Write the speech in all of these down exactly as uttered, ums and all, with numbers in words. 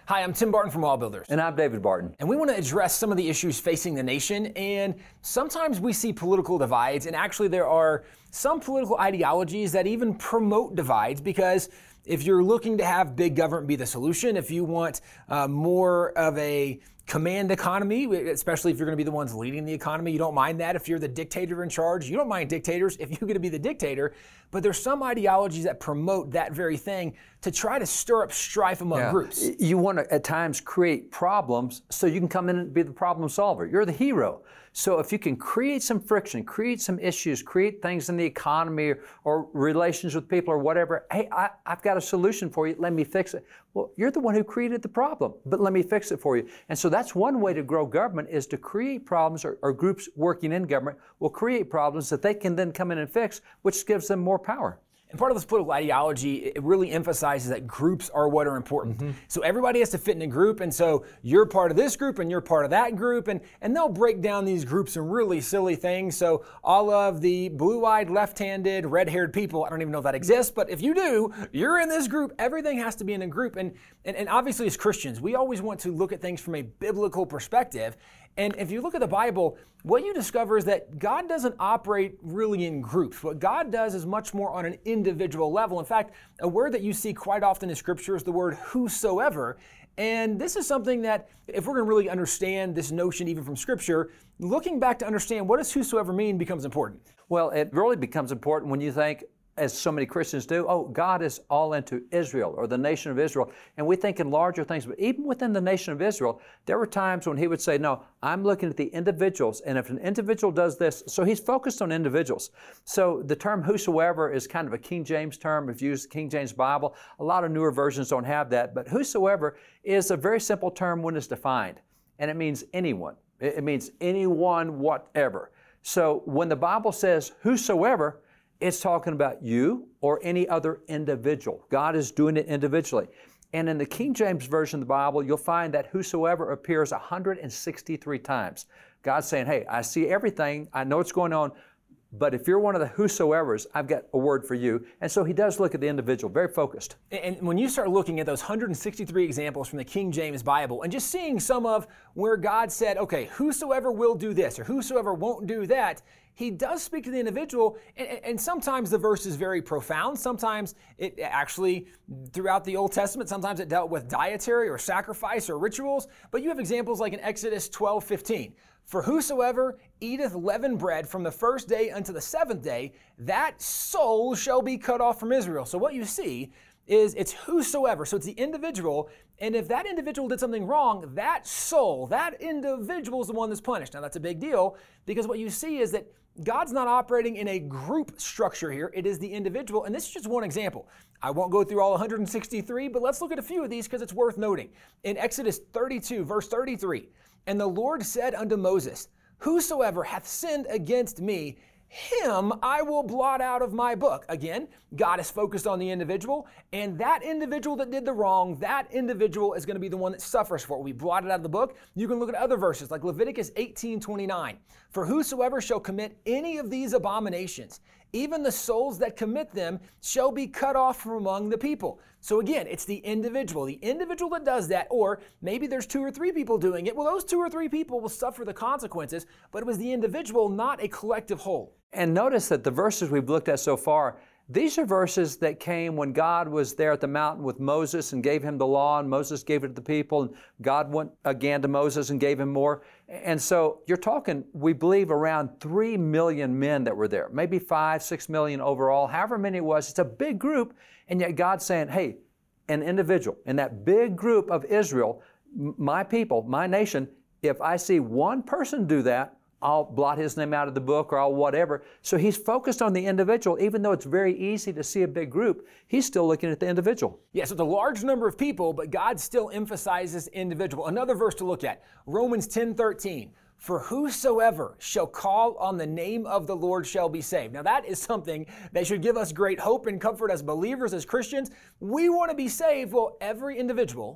Hi, I'm Tim Barton from Wall Builders. And I'm David Barton. And we want to address some of the issues facing the nation. And sometimes we see political divides, and actually there are some political ideologies that even promote divides, because if you're looking to have big government be the solution, if you want uh, more of a command economy, especially if you're going to be the ones leading the economy, you don't mind that. If you're the dictator in charge, you don't mind dictators if you're going to be the dictator. But there's some ideologies that promote that very thing to try to stir up strife among yeah. groups. You want to at times create problems so you can come in and be the problem solver. You're the hero. So if you can create some friction, create some issues, create things in the economy or, or relations with people or whatever, hey, I, I've got a solution for you, let me fix it. Well, you're the one who created the problem, but let me fix it for you. And so that's one way to grow government, is to create problems, or, or groups working in government will create problems that they can then come in and fix, which gives them more power. And part of this political ideology, it really emphasizes that groups are what are important. Mm-hmm. So everybody has to fit in a group, and so you're part of this group and you're part of that group, and, and they'll break down these groups in really silly things. So all of the blue-eyed, left-handed, red-haired people, I don't even know if that exists, but if you do, you're in this group. Everything has to be in a group. And, and, and obviously as Christians, we always want to look at things from a biblical perspective. And if you look at the Bible, what you discover is that God doesn't operate really in groups. What God does is much more on an individual level. In fact, a word that you see quite often in Scripture is the word whosoever. And this is something that, if we're going to really understand this notion even from Scripture, looking back to understand what does whosoever mean becomes important. Well, it really becomes important when you think, as so many Christians do, oh, God is all into Israel or the nation of Israel. And we think in larger things, but even within the nation of Israel, there were times when he would say, no, I'm looking at the individuals. And if an individual does this, so he's focused on individuals. So the term whosoever is kind of a King James term. If you use the King James Bible, a lot of newer versions don't have that. But whosoever is a very simple term when it's defined. And it means anyone. It means anyone, whatever. So when the Bible says whosoever, it's talking about you or any other individual. God is doing it individually. And in the King James Version of the Bible, you'll find that whosoever appears one hundred sixty-three times. God's saying, hey, I see everything. I know what's going on. But if you're one of the whosoevers, I've got a word for you. And so he does look at the individual, very focused. And when you start looking at those one hundred sixty-three examples from the King James Bible and just seeing some of where God said, okay, whosoever will do this or whosoever won't do that, he does speak to the individual, and, and sometimes the verse is very profound. Sometimes it actually, throughout the Old Testament, sometimes it dealt with dietary or sacrifice or rituals. But you have examples like in Exodus twelve fifteen. For whosoever eateth leavened bread from the first day unto the seventh day, that soul shall be cut off from Israel. So what you see is it's whosoever. So it's the individual. And if that individual did something wrong, that soul, that individual is the one that's punished. Now that's a big deal, because what you see is that God's not operating in a group structure here. It is the individual. And this is just one example. I won't go through all one hundred sixty-three, but let's look at a few of these because it's worth noting. In Exodus thirty-two, verse thirty-three, and the Lord said unto Moses, whosoever hath sinned against me, him I will blot out of my book. Again, God is focused on the individual, and that individual that did the wrong, that individual is going to be the one that suffers for it. We blot it out of the book. You can look at other verses like Leviticus eighteen twenty-nine. For whosoever shall commit any of these abominations, even the souls that commit them shall be cut off from among the people. So again, it's the individual, the individual that does that, or maybe there's two or three people doing it. Well, those two or three people will suffer the consequences, but it was the individual, not a collective whole. And notice that the verses we've looked at so far, these are verses that came when God was there at the mountain with Moses and gave him the law, and Moses gave it to the people, and God went again to Moses and gave him more. And so you're talking, we believe, around three million men that were there, maybe five, six million overall, however many it was. It's a big group, and yet God's saying, hey, an individual in that big group of Israel, my people, my nation, if I see one person do that, I'll blot his name out of the book, or I'll whatever. So he's focused on the individual. Even though it's very easy to see a big group, he's still looking at the individual. Yes, it's a large number of people, but God still emphasizes individual. Another verse to look at, Romans ten thirteen. For whosoever shall call on the name of the Lord shall be saved. Now that is something that should give us great hope and comfort as believers, as Christians. We want to be saved. Well, every individual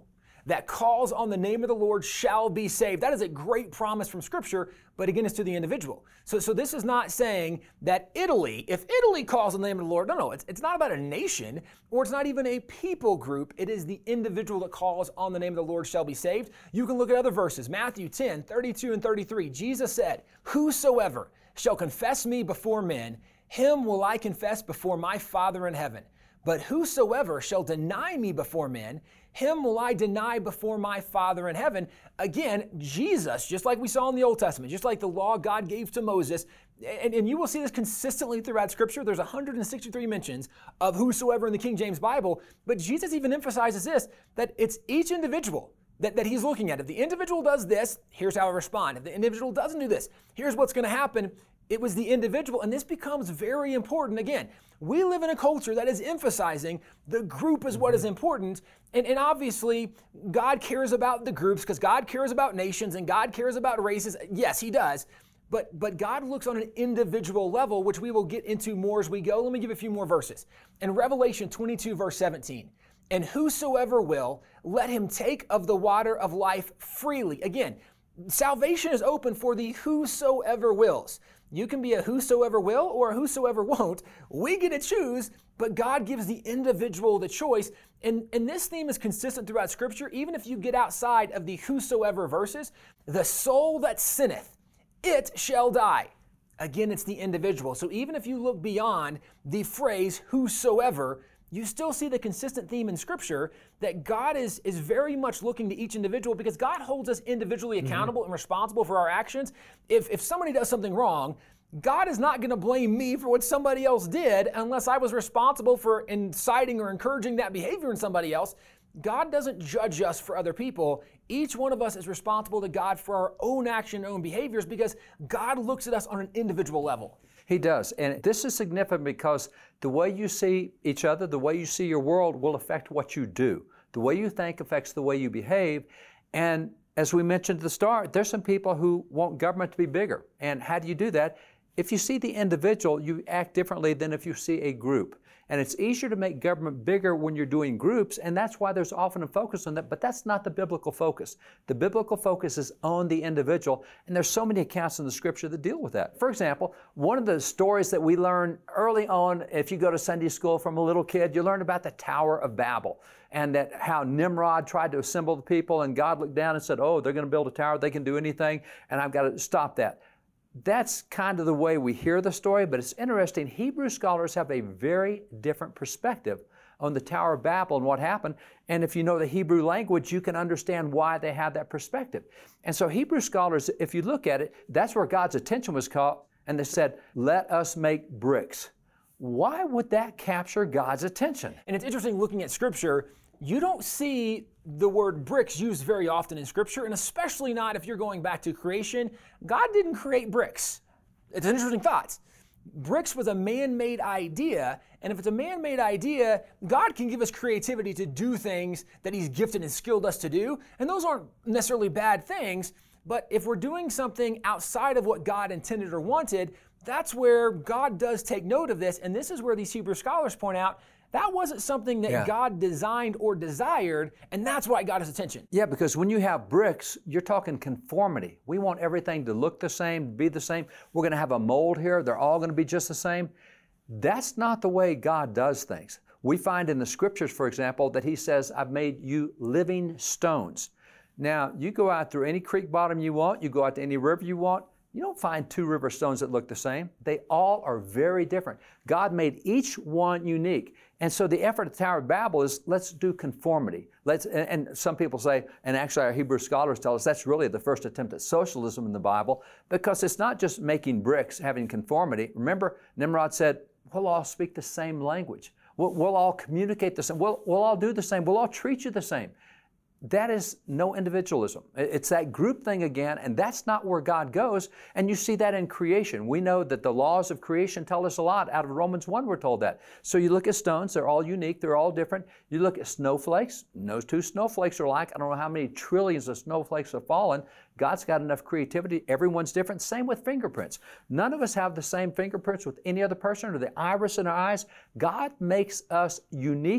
that calls on the name of the Lord shall be saved. That is a great promise from Scripture, but again, it's to the individual. So, so this is not saying that Italy, if Italy calls on the name of the Lord, no, no, it's, it's not about a nation, or it's not even a people group. It is the individual that calls on the name of the Lord shall be saved. You can look at other verses. Matthew ten, thirty-two and thirty-three. Jesus said, "Whosoever shall confess me before men, him will I confess before my Father in heaven. But whosoever shall deny me before men, him will I deny before my Father in heaven." Again, Jesus, just like we saw in the Old Testament, just like the law God gave to Moses, and, and you will see this consistently throughout Scripture. There's one hundred sixty-three mentions of whosoever in the King James Bible, but Jesus even emphasizes this, that it's each individual that, that he's looking at. If the individual does this, here's how I respond. If the individual doesn't do this, here's what's going to happen. It was the individual, and this becomes very important. Again, we live in a culture that is emphasizing the group is what is important, and, and obviously God cares about the groups because God cares about nations and God cares about races. Yes, he does, but, but God looks on an individual level, which we will get into more as we go. Let me give a few more verses. In Revelation twenty-two, verse seventeen, "And whosoever will, let him take of the water of life freely." Again, salvation is open for the whosoever wills. You can be a whosoever will or a whosoever won't. We get to choose, but God gives the individual the choice. And, and this theme is consistent throughout Scripture. Even if you get outside of the whosoever verses, the soul that sinneth, it shall die. Again, it's the individual. So even if you look beyond the phrase whosoever, you still see the consistent theme in Scripture that God is, is very much looking to each individual because God holds us individually accountable mm-hmm. and responsible for our actions. If, if somebody does something wrong, God is not going to blame me for what somebody else did unless I was responsible for inciting or encouraging that behavior in somebody else. God doesn't judge us for other people. Each one of us is responsible to God for our own action and own behaviors because God looks at us on an individual level. He does. And this is significant because the way you see each other, the way you see your world will affect what you do. The way you think affects the way you behave. And as we mentioned at the start, there's some people who want government to be bigger. And how do you do that? If you see the individual, you act differently than if you see a group. And it's easier to make government bigger when you're doing groups, and that's why there's often a focus on that, but that's not the biblical focus. The biblical focus is on the individual, and there's so many accounts in the Scripture that deal with that. For example, one of the stories that we learn early on, if you go to Sunday school from a little kid, you learn about the Tower of Babel, and that how Nimrod tried to assemble the people, and God looked down and said, oh, they're going to build a tower, they can do anything, and I've got to stop that. That's kind of the way we hear the story, but it's interesting. Hebrew scholars have a very different perspective on the Tower of Babel and what happened. And if you know the Hebrew language, you can understand why they have that perspective. And so Hebrew scholars, if you look at it, that's where God's attention was caught. And they said, let us make bricks. Why would that capture God's attention? And it's interesting looking at Scripture, you don't see the word bricks used very often in Scripture, and especially not if you're going back to creation. God didn't create bricks. It's an interesting thought. Bricks was a man-made idea, and if it's a man-made idea, God can give us creativity to do things that He's gifted and skilled us to do, and those aren't necessarily bad things, but if we're doing something outside of what God intended or wanted, that's where God does take note of this, and this is where these Hebrew scholars point out that wasn't something that yeah. God designed or desired, and that's why it got his attention. Yeah, because when you have bricks, you're talking conformity. We want everything to look the same, be the same. We're going to have a mold here. They're all going to be just the same. That's not the way God does things. We find in the Scriptures, for example, that He says, I've made you living stones. Now, you go out through any creek bottom you want, you go out to any river you want, you don't find two river stones that look the same. They all are very different. God made each one unique. And so the effort of the Tower of Babel is let's do conformity. Let's, and, and some people say, and actually our Hebrew scholars tell us that's really the first attempt at socialism in the Bible, because it's not just making bricks, having conformity. Remember, Nimrod said, we'll all speak the same language. We'll, we'll all communicate the same. We'll, we'll all do the same. We'll all treat you the same. That is no individualism. It's that group thing again, and that's not where God goes. And you see that in creation. We know that the laws of creation tell us a lot. Out of Romans one, we're told that. So you look at stones, they're all unique, they're all different. You look at snowflakes, no two snowflakes are alike. I don't know how many trillions of snowflakes have fallen. God's got enough creativity. Everyone's different. Same with fingerprints. None of us have the same fingerprints with any other person or the iris in our eyes. God makes us unique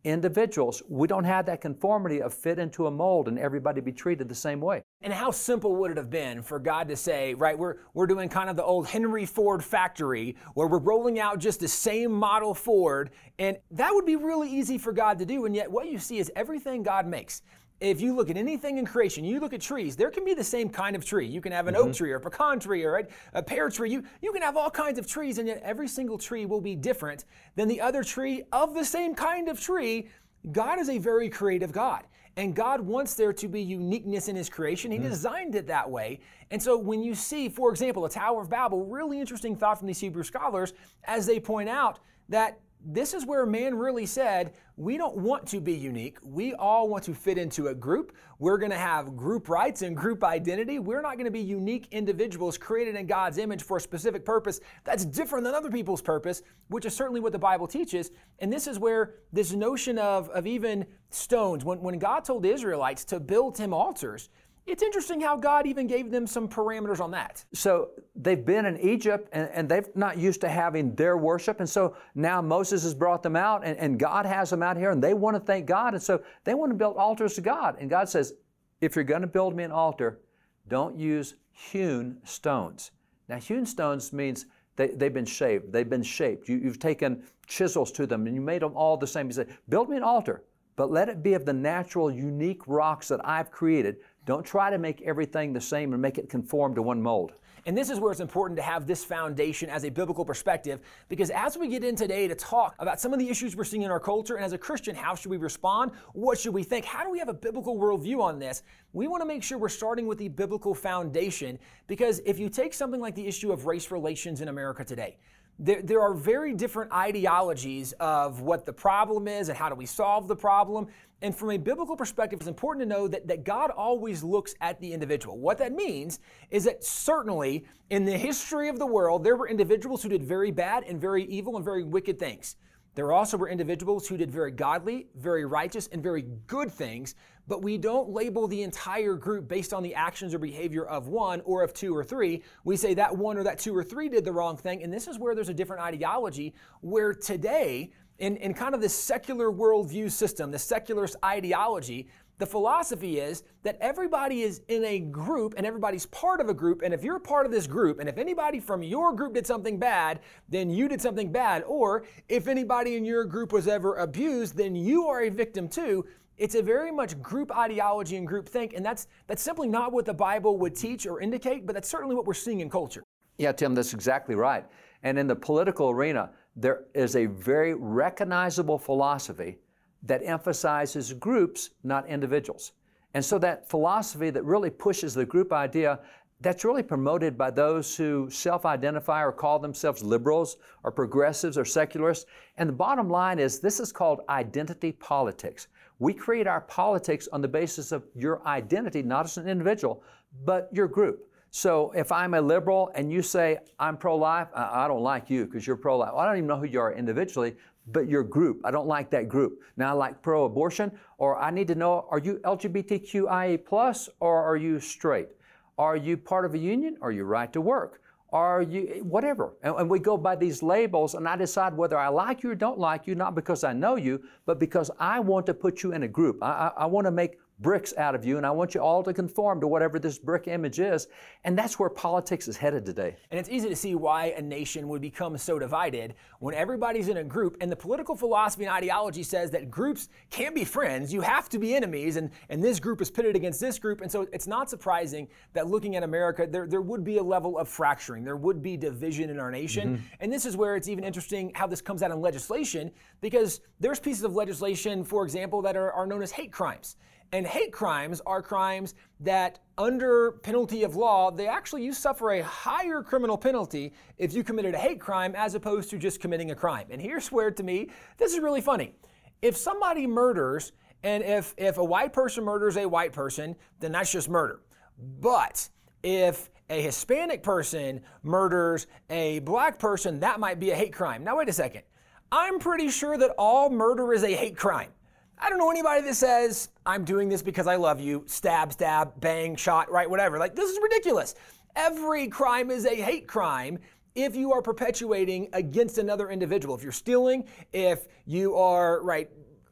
individuals, we don't have that conformity of fit into a mold and everybody be treated the same way. And how simple would it have been for God to say, right, we're, we're doing kind of the old Henry Ford factory where we're rolling out just the same model Ford, and that would be really easy for God to do, and yet what you see is everything God makes. If you look at anything in creation, you look at trees, there can be the same kind of tree. You can have an mm-hmm. oak tree or a pecan tree or a pear tree. You, you can have all kinds of trees, and yet every single tree will be different than the other tree of the same kind of tree. God is a very creative God, and God wants there to be uniqueness in His creation. He mm-hmm. designed it that way. And so when you see, for example, the Tower of Babel, really interesting thought from these Hebrew scholars, as they point out that this is where man really said, we don't want to be unique. We all want to fit into a group. We're going to have group rights and group identity. We're not going to be unique individuals created in God's image for a specific purpose that's different than other people's purpose, which is certainly what the Bible teaches. And this is where this notion of, of even stones, when, when God told the Israelites to build Him altars, it's interesting how God even gave them some parameters on that. So they've been in Egypt and, and they've not used to having their worship. And so now Moses has brought them out and, and God has them out here and they want to thank God. And so they want to build altars to God. And God says, if you're going to build me an altar, don't use hewn stones. Now hewn stones means they, they've been shaved. They've been shaped. You, you've taken chisels to them and you made them all the same. You say, build me an altar, but let it be of the natural, unique rocks that I've created. Don't try to make everything the same and make it conform to one mold. And this is where it's important to have this foundation as a biblical perspective, because as we get in today to talk about some of the issues we're seeing in our culture, and as a Christian, how should we respond? What should we think? How do we have a biblical worldview on this? We want to make sure we're starting with the biblical foundation, because if you take something like the issue of race relations in America today, There, there are very different ideologies of what the problem is and how do we solve the problem. And from a biblical perspective, it's important to know that, that God always looks at the individual. What that means is that certainly in the history of the world, there were individuals who did very bad and very evil and very wicked things. There also were individuals who did very godly, very righteous, and very good things, but we don't label the entire group based on the actions or behavior of one or of two or three. We say that one or that two or three did the wrong thing, and this is where there's a different ideology, where today, in, in kind of this secular worldview system, the secularist ideology, the philosophy is that everybody is in a group and everybody's part of a group, and if you're part of this group, and if anybody from your group did something bad, then you did something bad, or if anybody in your group was ever abused, then you are a victim too. It's a very much group ideology and group think, and that's that's simply not what the Bible would teach or indicate, but that's certainly what we're seeing in culture. Yeah, Tim, that's exactly right. And in the political arena, there is a very recognizable philosophy that emphasizes groups, not individuals. And so that philosophy that really pushes the group idea, that's really promoted by those who self-identify or call themselves liberals or progressives or secularists. And the bottom line is this is called identity politics. We create our politics on the basis of your identity, not as an individual, but your group. So if I'm a liberal and you say, I'm pro-life, I don't like you because you're pro-life. I don't even know who you are individually, but your group, I don't like that group. Now I like pro-abortion, or I need to know, are you L G B T Q I A plus, or are you straight? Are you part of a union? Are you right to work? Are you, whatever. And, and we go by these labels, and I decide whether I like you or don't like you, not because I know you, but because I want to put you in a group. I, I, I want to make bricks out of you, and I want you all to conform to whatever this brick image is. And that's where politics is headed today. And it's easy to see why a nation would become so divided when everybody's in a group, and the political philosophy and ideology says that groups can't be friends, you have to be enemies, and, and this group is pitted against this group. And so it's not surprising that looking at America, there, there would be a level of fracturing, there would be division in our nation. Mm-hmm. And this is where it's even interesting how this comes out in legislation, because there's pieces of legislation, for example, that are, are known as hate crimes. And hate crimes are crimes that, under penalty of law, they actually, you suffer a higher criminal penalty if you committed a hate crime as opposed to just committing a crime. And here's where, to me, this is really funny. If somebody murders, and if, if a white person murders a white person, then that's just murder. But if a Hispanic person murders a black person, that might be a hate crime. Now, wait a second. I'm pretty sure that all murder is a hate crime. I don't know anybody that says, I'm doing this because I love you, stab, stab, bang, shot, right, whatever. Like, this is ridiculous. Every crime is a hate crime if you are perpetuating against another individual. If you're stealing, if you are, right,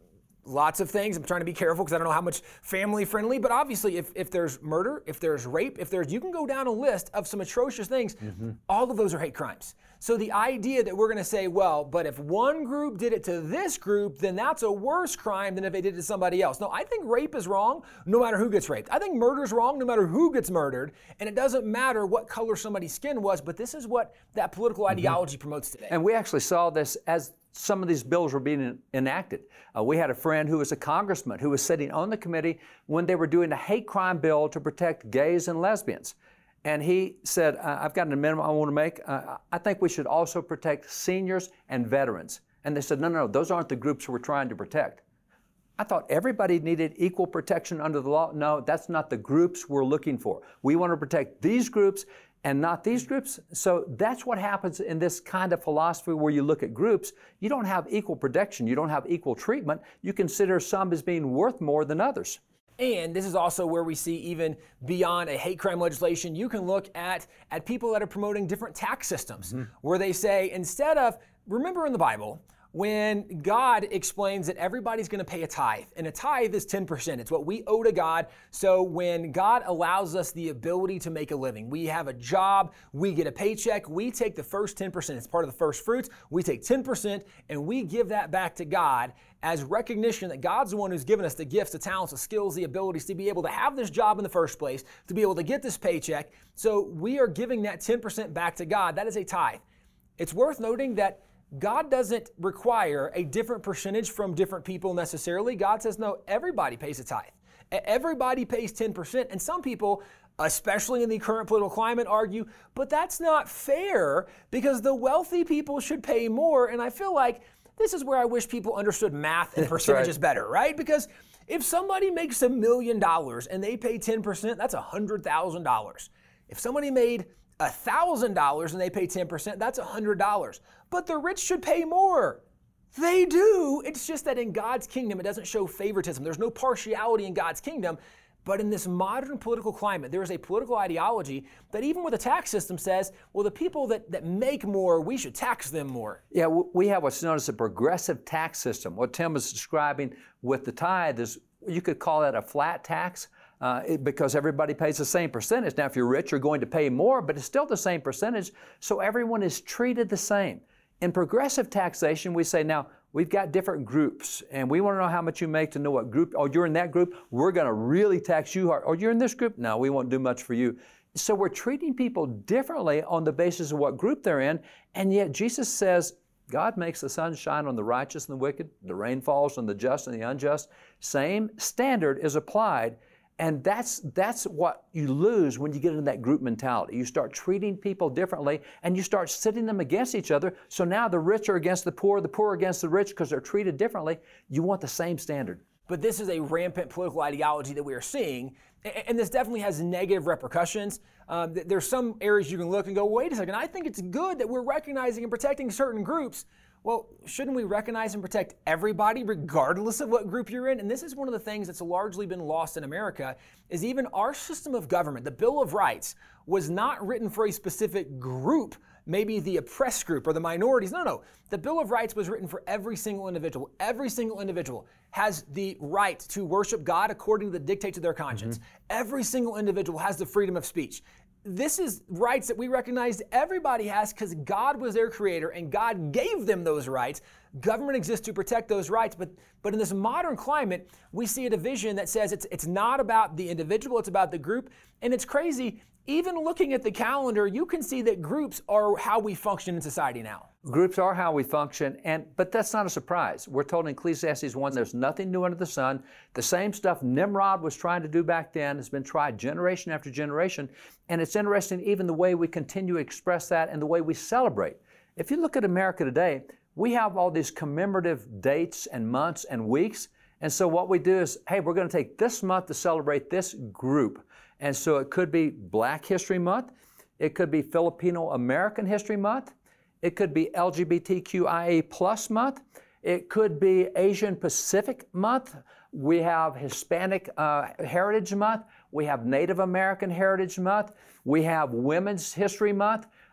lots of things. I'm trying to be careful because I don't know how much family friendly, but obviously if, if there's murder, if there's rape, if there's, you can go down a list of some atrocious things. Mm-hmm. All of those are hate crimes. So the idea that we're going to say, well, but if one group did it to this group, then that's a worse crime than if they did it to somebody else. No, I think rape is wrong no matter who gets raped. I think murder is wrong no matter who gets murdered. And it doesn't matter what color somebody's skin was, but this is what that political mm-hmm. ideology promotes today. And we actually saw this as some of these bills were being enacted. Uh, we had a friend who was a congressman who was sitting on the committee when they were doing a hate crime bill to protect gays and lesbians. And he said, uh, I've got an amendment I want to make. Uh, I think we should also protect seniors and veterans. And they said, no, no, no, those aren't the groups we're trying to protect. I thought everybody needed equal protection under the law. No, that's not the groups we're looking for. We want to protect these groups and not these groups. So that's what happens in this kind of philosophy where you look at groups. You don't have equal protection. You don't have equal treatment. You consider some as being worth more than others. And this is also where we see even beyond a hate crime legislation, you can look at, at people that are promoting different tax systems, mm-hmm. where they say instead of, remember in the Bible, when God explains that everybody's going to pay a tithe, and a tithe is ten percent. It's what we owe to God. So when God allows us the ability to make a living, we have a job, we get a paycheck, we take the first ten percent. It's part of the first fruits. We take ten percent and we give that back to God as recognition that God's the one who's given us the gifts, the talents, the skills, the abilities to be able to have this job in the first place, to be able to get this paycheck. So we are giving that ten percent back to God. That is a tithe. It's worth noting that God doesn't require a different percentage from different people necessarily. God says, no, everybody pays a tithe. Everybody pays ten percent. And some people, especially in the current political climate, argue, but that's not fair because the wealthy people should pay more. And I feel like this is where I wish people understood math and percentages right. better, right? Because if somebody makes a million dollars and they pay ten percent, that's one hundred thousand dollars. If somebody made one thousand dollars and they pay ten percent, that's one hundred dollars. But the rich should pay more. They do. It's just that in God's kingdom, it doesn't show favoritism. There's no partiality in God's kingdom. But in this modern political climate, there is a political ideology that even with a tax system says, well, the people that, that make more, we should tax them more. Yeah, we have what's known as a progressive tax system. What Tim was describing with the tithe is, you could call that a flat tax. Uh, it, because everybody pays the same percentage. Now, if you're rich, you're going to pay more, but it's still the same percentage, so everyone is treated the same. In progressive taxation, we say, now, we've got different groups, and we want to know how much you make to know what group. Oh, you're in that group, we're going to really tax you hard. Oh, you're in this group? No, we won't do much for you. So we're treating people differently on the basis of what group they're in, and yet Jesus says, God makes the sun shine on the righteous and the wicked, the rain falls on the just and the unjust. Same standard is applied. And that's that's what you lose when you get into that group mentality. You start treating people differently, and you start sitting them against each other. So now the rich are against the poor, the poor are against the rich because they're treated differently. You want the same standard. But this is a rampant political ideology that we are seeing, and this definitely has negative repercussions. Um, there's some areas you can look and go, wait a second, I think it's good that we're recognizing and protecting certain groups. Well, shouldn't we recognize and protect everybody regardless of what group you're in? And this is one of the things that's largely been lost in America, is even our system of government, the Bill of Rights, was not written for a specific group, maybe the oppressed group or the minorities. No, no. The Bill of Rights was written for every single individual. Every single individual has the right to worship God according to the dictates of their conscience. Mm-hmm. Every single individual has the freedom of speech. This is rights that we recognize everybody has because God was their creator and God gave them those rights. Government exists to protect those rights, but but in this modern climate, we see a division that says it's it's not about the individual, it's about the group, and it's crazy. Even looking at the calendar, you can see that groups are how we function in society now. Groups are how we function, and but that's not a surprise. We're told in Ecclesiastes one, there's nothing new under the sun. The same stuff Nimrod was trying to do back then has been tried generation after generation, and it's interesting even the way we continue to express that and the way we celebrate. If you look at America today, we have all these commemorative dates and months and weeks, and so what we do is, hey, we're going to take this month to celebrate this group. And so it could be Black History Month, it could be Filipino American History Month, it could be L G B T Q I A plus month, it could be Asian Pacific Month, we have Hispanic uh, Heritage Month, we have Native American Heritage Month, we have Women's History Month.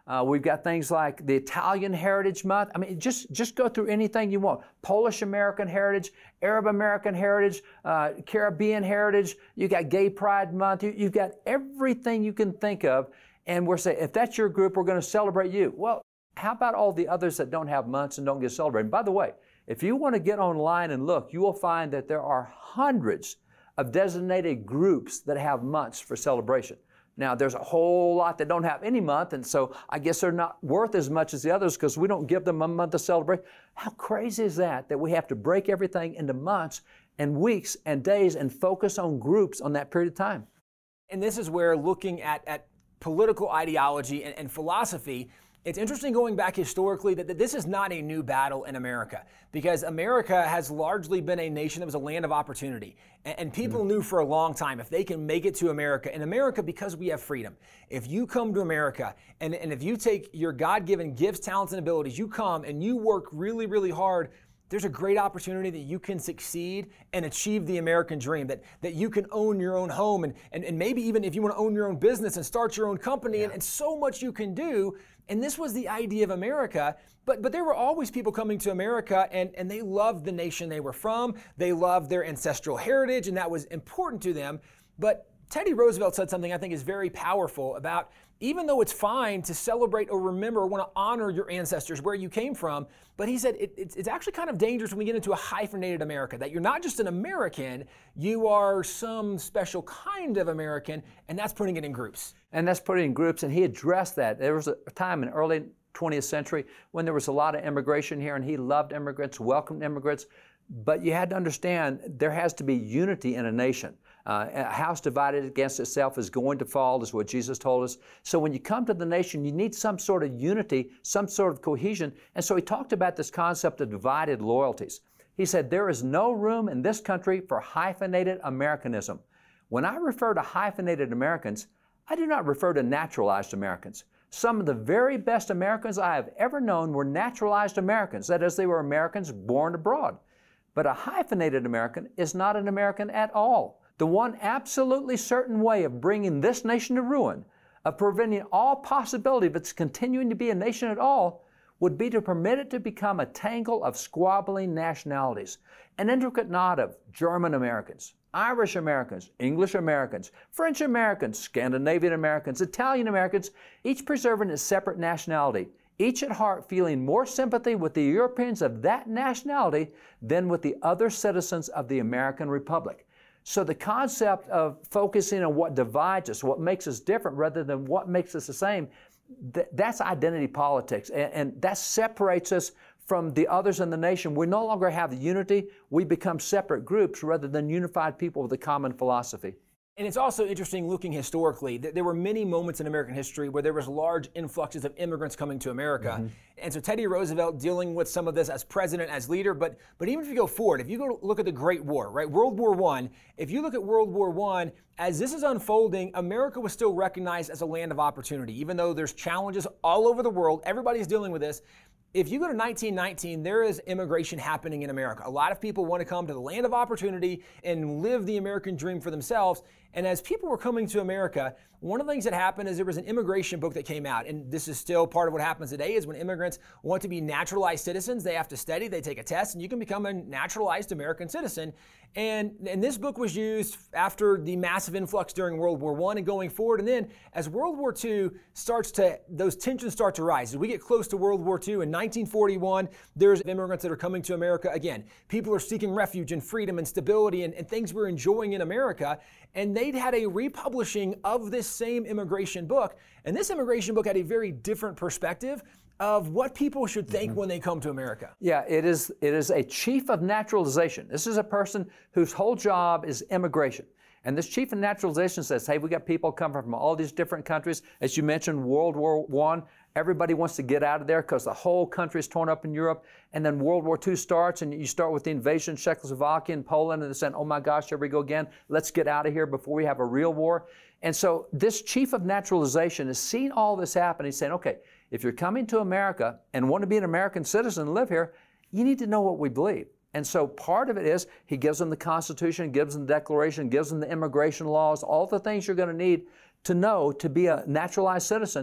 Uh, we've got things like the Italian Heritage Month. I mean, just, just go through anything you want. Polish American Heritage, Arab American Heritage, uh, Caribbean Heritage. You got Gay Pride Month. You, you've got everything you can think of. And we're saying, if that's your group, we're going to celebrate you. Well, how about all the others that don't have months and don't get celebrated? By the way, if you want to get online and look, you will find that there are hundreds of designated groups that have months for celebration. Now, there's a whole lot that don't have any month, and so I guess they're not worth as much as the others because we don't give them a month to celebrate. How crazy is that, that we have to break everything into months and weeks and days and focus on groups on that period of time? And this is where looking at, at political ideology and, and philosophy, it's interesting going back historically that, that this is not a new battle in America, because America has largely been a nation that was a land of opportunity. And, and people mm-hmm. knew for a long time, if they can make it to America, in America, because we have freedom, if you come to America and, and if you take your God-given gifts, talents, and abilities, you come and you work really, really hard, there's a great opportunity that you can succeed and achieve the American dream, that, that you can own your own home, and, and, and maybe even if you want to own your own business and start your own company, yeah. and, and so much you can do. And this was the idea of America, but but there were always people coming to America, and, and they loved the nation they were from, they loved their ancestral heritage, and that was important to them. But Teddy Roosevelt said something I think is very powerful about, even though it's fine to celebrate or remember or want to honor your ancestors, where you came from, but he said it, it's, it's actually kind of dangerous when we get into a hyphenated America, that you're not just an American, you are some special kind of American, and that's putting it in groups. And that's putting it in groups, and he addressed that. There was a time in the early twentieth century when there was a lot of immigration here, and he loved immigrants, welcomed immigrants, but you had to understand there has to be unity in a nation. Uh, a house divided against itself is going to fall, is what Jesus told us. So when you come to the nation, you need some sort of unity, some sort of cohesion. And so he talked about this concept of divided loyalties. He said, there is no room in this country for hyphenated Americanism. When I refer to hyphenated Americans, I do not refer to naturalized Americans. Some of the very best Americans I have ever known were naturalized Americans. That is, they were Americans born abroad. But a hyphenated American is not an American at all. The one absolutely certain way of bringing this nation to ruin, of preventing all possibility of its continuing to be a nation at all, would be to permit it to become a tangle of squabbling nationalities, an intricate knot of German Americans, Irish Americans, English Americans, French Americans, Scandinavian Americans, Italian Americans, each preserving its separate nationality, each at heart feeling more sympathy with the Europeans of that nationality than with the other citizens of the American Republic. So the concept of focusing on what divides us, what makes us different rather than what makes us the same, th- that's identity politics. And, and that separates us from the others in the nation. We no longer have unity. We become separate groups rather than unified people with a common philosophy. And it's also interesting looking historically that there were many moments in American history where there was large influxes of immigrants coming to America. Mm-hmm. And so Teddy Roosevelt dealing with some of this as president, as leader, but but even if you go forward, if you go look at the Great War, right, World War One, if you look at World War One, as this is unfolding, America was still recognized as a land of opportunity. Even though there's challenges all over the world, everybody's dealing with this. If you go to nineteen nineteen, there is immigration happening in America. A lot of people want to come to the land of opportunity and live the American dream for themselves. And as people were coming to America, one of the things that happened is there was an immigration book that came out. And this is still part of what happens today, is when immigrants want to be naturalized citizens, they have to study, they take a test, and you can become a naturalized American citizen. And, and this book was used after the massive influx during World War One and going forward. And then as World War Two starts to, those tensions start to rise. As we get close to World War Two in nineteen forty-one, there's immigrants that are coming to America. Again, people are seeking refuge and freedom and stability and, and things we're enjoying in America. And they'd had a republishing of this same immigration book. And this immigration book had a very different perspective of what people should think mm-hmm. when they come to America. Yeah, it is it is a chief of naturalization. This is a person whose whole job is immigration. And this chief of naturalization says, hey, we got people coming from all these different countries. As you mentioned, World War One, everybody wants to get out of there because the whole country is torn up in Europe. And then World War Two starts, and you start with the invasion of Czechoslovakia and Poland, and they're saying, oh my gosh, here we go again. Let's get out of here before we have a real war. And so this chief of naturalization has seen all this happen. He's saying, okay, if you're coming to America and want to be an American citizen and live here, you need to know what we believe. And so part of it is he gives them the Constitution, gives them the Declaration, gives them the immigration laws, all the things you're going to need to know to be a naturalized citizen.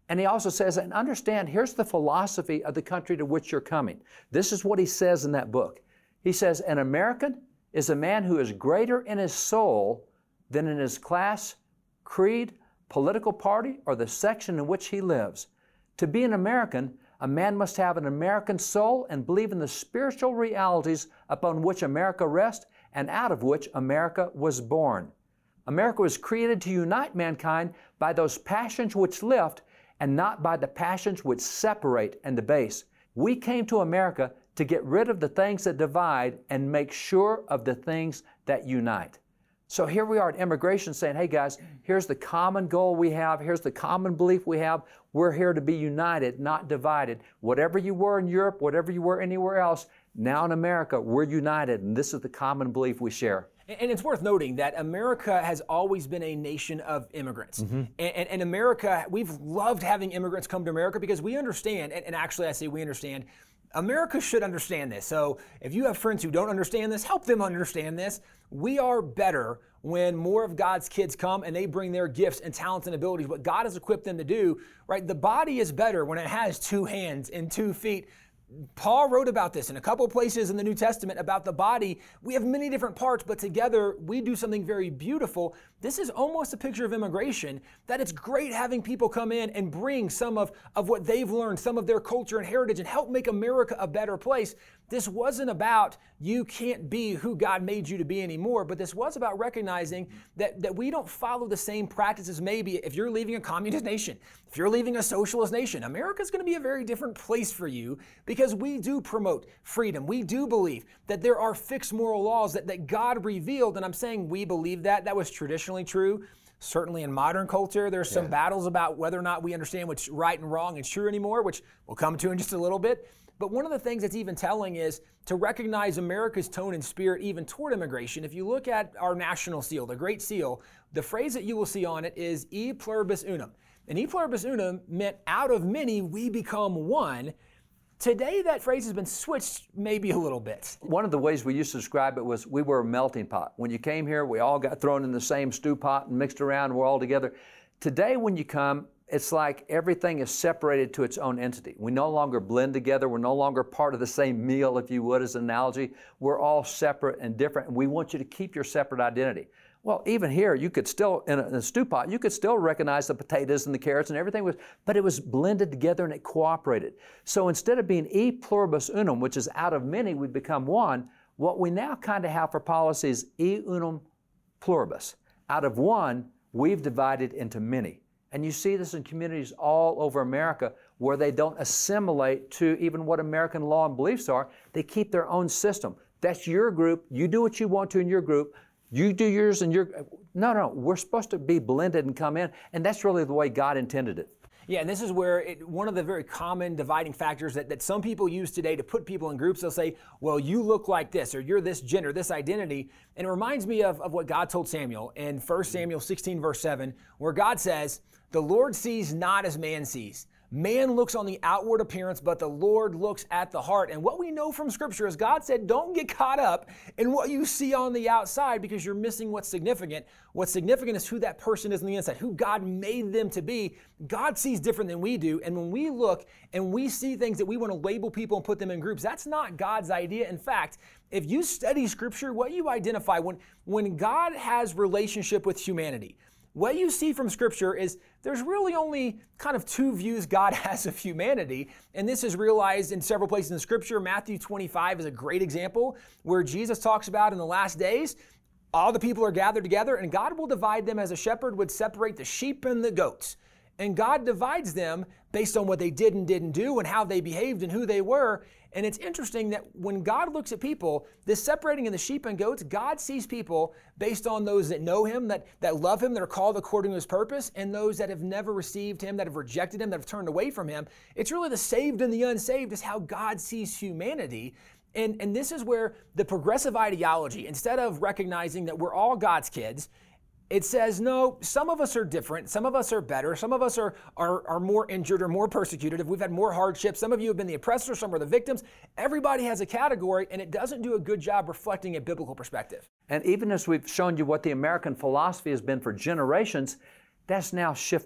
And he also says, and understand, here's the philosophy of the country to which you're coming. This is what he says in that book. He says, an American is a man who is greater in his soul than in his class, creed, political party, or the section in which he lives. To be an American, a man must have an American soul and believe in the spiritual realities upon which America rests and out of which America was born. America was created to unite mankind by those passions which lift and not by the passions which separate and debase. We came to America to get rid of the things that divide and make sure of the things that unite. So here we are at immigration saying, hey guys, here's the common goal we have, here's the common belief we have. We're here to be united, not divided. Whatever you were in Europe, whatever you were anywhere else, now in America, we're united, and this is the common belief we share. And it's worth noting that America has always been a nation of immigrants. Mm-hmm. And, and America, we've loved having immigrants come to America because we understand, and, and actually I say we understand, America should understand this. So if you have friends who don't understand this, help them understand this. We are better when more of God's kids come and they bring their gifts and talents and abilities, what God has equipped them to do, right? The body is better when it has two hands and two feet. Paul wrote about this in a couple of places in the New Testament about the body. We have many different parts, but together we do something very beautiful. This is almost a picture of immigration, that it's great having people come in and bring some of, of what they've learned, some of their culture and heritage, and help make America a better place. This wasn't about you can't be who God made you to be anymore, but this was about recognizing that, that we don't follow the same practices. Maybe if you're leaving a communist nation, if you're leaving a socialist nation, America's going to be a very different place for you because we do promote freedom. We do believe that there are fixed moral laws that, that God revealed, and I'm saying we believe that. That was traditionally true. Certainly in modern culture, there's some yeah. battles about whether or not we understand what's right and wrong and true anymore, which we'll come to in just a little bit. But one of the things that's even telling is to recognize America's tone and spirit even toward immigration. If you look at our national seal, the Great Seal, the phrase that you will see on it is e pluribus unum. And e pluribus unum meant out of many we become one. Today that phrase has been switched maybe a little bit. One of the ways we used to describe it was we were a melting pot. When you came here, we all got thrown in the same stew pot and mixed around and we're all together. Today when you come, it's like everything is separated to its own entity. We no longer blend together. We're no longer part of the same meal, if you would, as an analogy. We're all separate and different, and we want you to keep your separate identity. Well, even here, you could still, in a, in a stew pot, you could still recognize the potatoes and the carrots and everything, was, but it was blended together and it cooperated. So instead of being e pluribus unum, which is out of many, we become one, what we now kind of have for policy is e unum pluribus. Out of one, we've divided into many. And you see this in communities all over America where they don't assimilate to even what American law and beliefs are. They keep their own system. That's your group. You do what you want to in your group. You do yours and your... No, no, we're supposed to be blended and come in. And that's really the way God intended it. Yeah, and this is where it, one of the very common dividing factors that, that some people use today to put people in groups, they'll say, well, you look like this, or you're this gender, this identity. And it reminds me of, of what God told Samuel in First Samuel sixteen, verse seven, where God says, the Lord sees not as man sees. Man looks on the outward appearance, but the Lord looks at the heart. And what we know from Scripture is God said, don't get caught up in what you see on the outside because you're missing what's significant. What's significant is who that person is on the inside, who God made them to be. God sees different than we do. And when we look and we see things that we want to label people and put them in groups, that's not God's idea. In fact, if you study Scripture, what you identify when, when God has relationship with humanity, what you see from Scripture is there's really only kind of two views God has of humanity, and this is realized in several places in Scripture. Matthew twenty-five is a great example where Jesus talks about in the last days, all the people are gathered together, and God will divide them as a shepherd would separate the sheep and the goats. And God divides them based on what they did and didn't do and how they behaved and who they were. And it's interesting that when God looks at people, this separating in the sheep and goats, God sees people based on those that know Him, that, that love Him, that are called according to His purpose, and those that have never received Him, that have rejected Him, that have turned away from Him. It's really the saved and the unsaved is how God sees humanity. And, and this is where the progressive ideology, instead of recognizing that we're all God's kids, it says, no, some of us are different. Some of us are better. Some of us are, are, are more injured or more persecuted. If we've had more hardships, some of you have been the oppressors, some are the victims. Everybody has a category, and it doesn't do a good job reflecting a biblical perspective. And even as we've shown you what the American philosophy has been for generations, that's now shifting.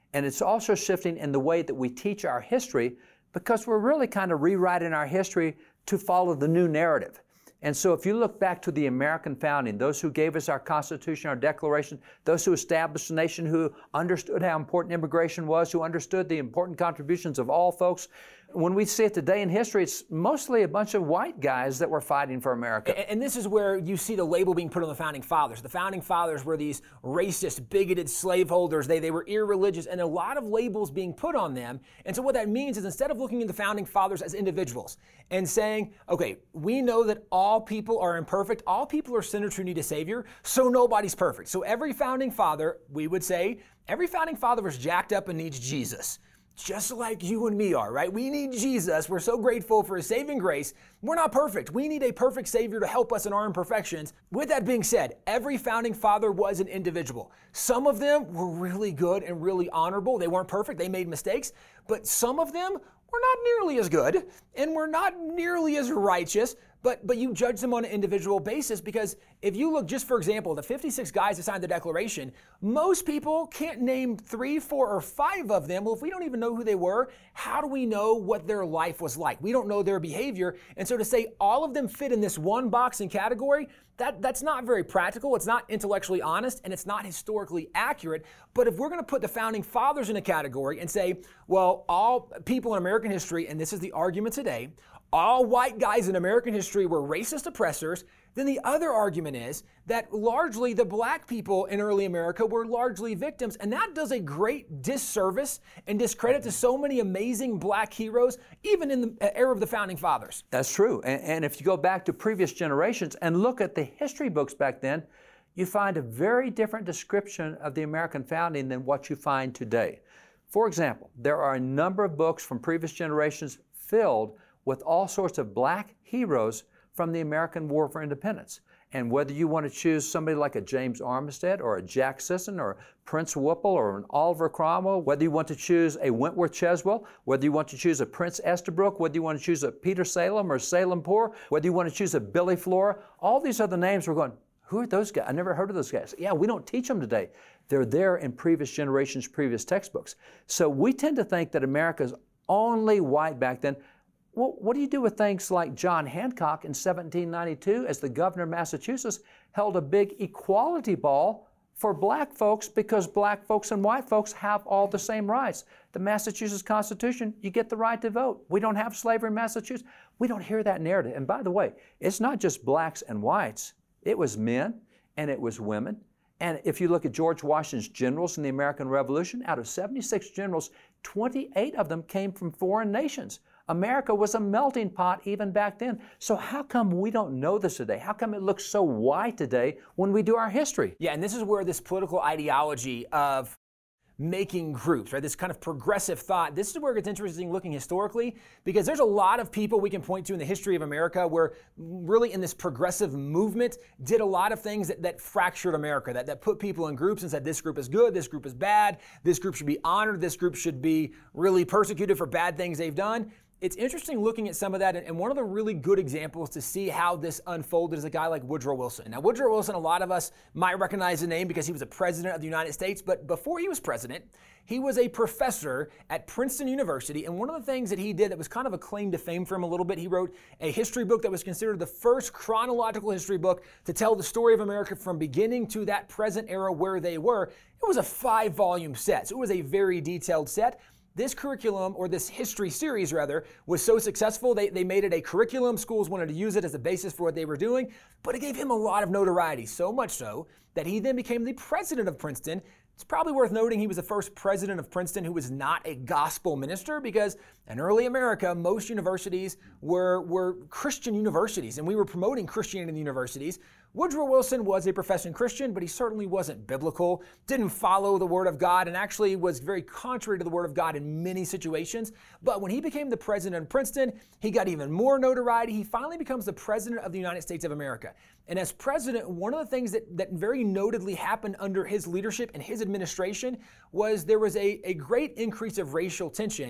And it's also shifting in the way that we teach our history, because we're really kind of rewriting our history to follow the new narrative. And so if you look back to the American founding, those who gave us our Constitution, our Declaration, those who established the nation, who understood how important immigration was, who understood the important contributions of all folks, when we see it today in history, it's mostly a bunch of white guys that were fighting for America. And, and this is where you see the label being put on the Founding Fathers. The Founding Fathers were these racist, bigoted slaveholders. They, they were irreligious, and a lot of labels being put on them. And so what that means is, instead of looking at the Founding Fathers as individuals and saying, okay, we know that all people are imperfect, all people are sinners who need a Savior, so nobody's perfect. So every Founding Father, we would say, every Founding Father was jacked up and needs Jesus. Just like you and me are, right? We need Jesus. We're so grateful for His saving grace. We're not perfect. We need a perfect Savior to help us in our imperfections. With that being said, every Founding Father was an individual. Some of them were really good and really honorable. They weren't perfect. They made mistakes. But some of them were not nearly as good and were not nearly as righteous. But, but you judge them on an individual basis, because if you look, just for example, the fifty-six guys that signed the Declaration, most people can't name three, four, or five of them. Well, if we don't even know who they were, how do we know what their life was like? We don't know their behavior. And so to say all of them fit in this one box and category, that, that's not very practical. It's not intellectually honest, and it's not historically accurate. But if we're going to put the Founding Fathers in a category and say, well, all people in American history, and this is the argument today, all white guys in American history were racist oppressors, then the other argument is that largely the black people in early America were largely victims, and that does a great disservice and discredit to so many amazing black heroes, even in the era of the Founding Fathers. That's true. And, and if you go back to previous generations and look at the history books back then, you find a very different description of the American founding than what you find today. For example, there are a number of books from previous generations filled with all sorts of black heroes from the American War for Independence. And whether you want to choose somebody like a James Armistead or a Jack Sisson or Prince Whipple or an Oliver Cromwell, whether you want to choose a Wentworth Cheswell, whether you want to choose a Prince Estabrook, whether you want to choose a Peter Salem or Salem Poor, whether you want to choose a Billy Flora, all these other names, we're going, who are those guys? I never heard of those guys. Yeah, we don't teach them today. They're there in previous generations, previous textbooks. So we tend to think that America's only white back then. Well, what do you do with things like John Hancock in seventeen ninety-two, as the governor of Massachusetts, held a big equality ball for black folks, because black folks and white folks have all the same rights. The Massachusetts Constitution, you get the right to vote. We don't have slavery in Massachusetts. We don't hear that narrative. And by the way, it's not just blacks and whites. It was men and it was women. And if you look at George Washington's generals in the American Revolution, out of seventy-six generals, twenty-eight of them came from foreign nations. America was a melting pot even back then. So how come we don't know this today? How come it looks so white today when we do our history? Yeah, and this is where this political ideology of making groups, right? This kind of progressive thought, this is where it gets interesting looking historically, because there's a lot of people we can point to in the history of America where really in this progressive movement did a lot of things that, that fractured America, that, that put people in groups and said this group is good, this group is bad, this group should be honored, this group should be really persecuted for bad things they've done. It's interesting looking at some of that, and one of the really good examples to see how this unfolded is a guy like Woodrow Wilson. Now, Woodrow Wilson, a lot of us might recognize the name because he was a president of the United States, but before he was president, he was a professor at Princeton University, and one of the things that he did that was kind of a claim to fame for him a little bit, he wrote a history book that was considered the first chronological history book to tell the story of America from beginning to that present era where they were. It was a five-volume set, so it was a very detailed set. This curriculum, or this history series rather, was so successful, they, they made it a curriculum. Schools wanted to use it as a basis for what they were doing, but it gave him a lot of notoriety, so much so that he then became the president of Princeton. It's probably worth noting he was the first president of Princeton who was not a gospel minister, because in early America, most universities were, were Christian universities, and we were promoting Christianity in the universities. Woodrow Wilson was a professing Christian, but he certainly wasn't biblical, didn't follow the Word of God, and actually was very contrary to the Word of God in many situations. But when he became the president of Princeton, he got even more notoriety. He finally becomes the president of the United States of America. And as president, one of the things that, that very notedly happened under his leadership and his administration was there was a, a great increase of racial tension.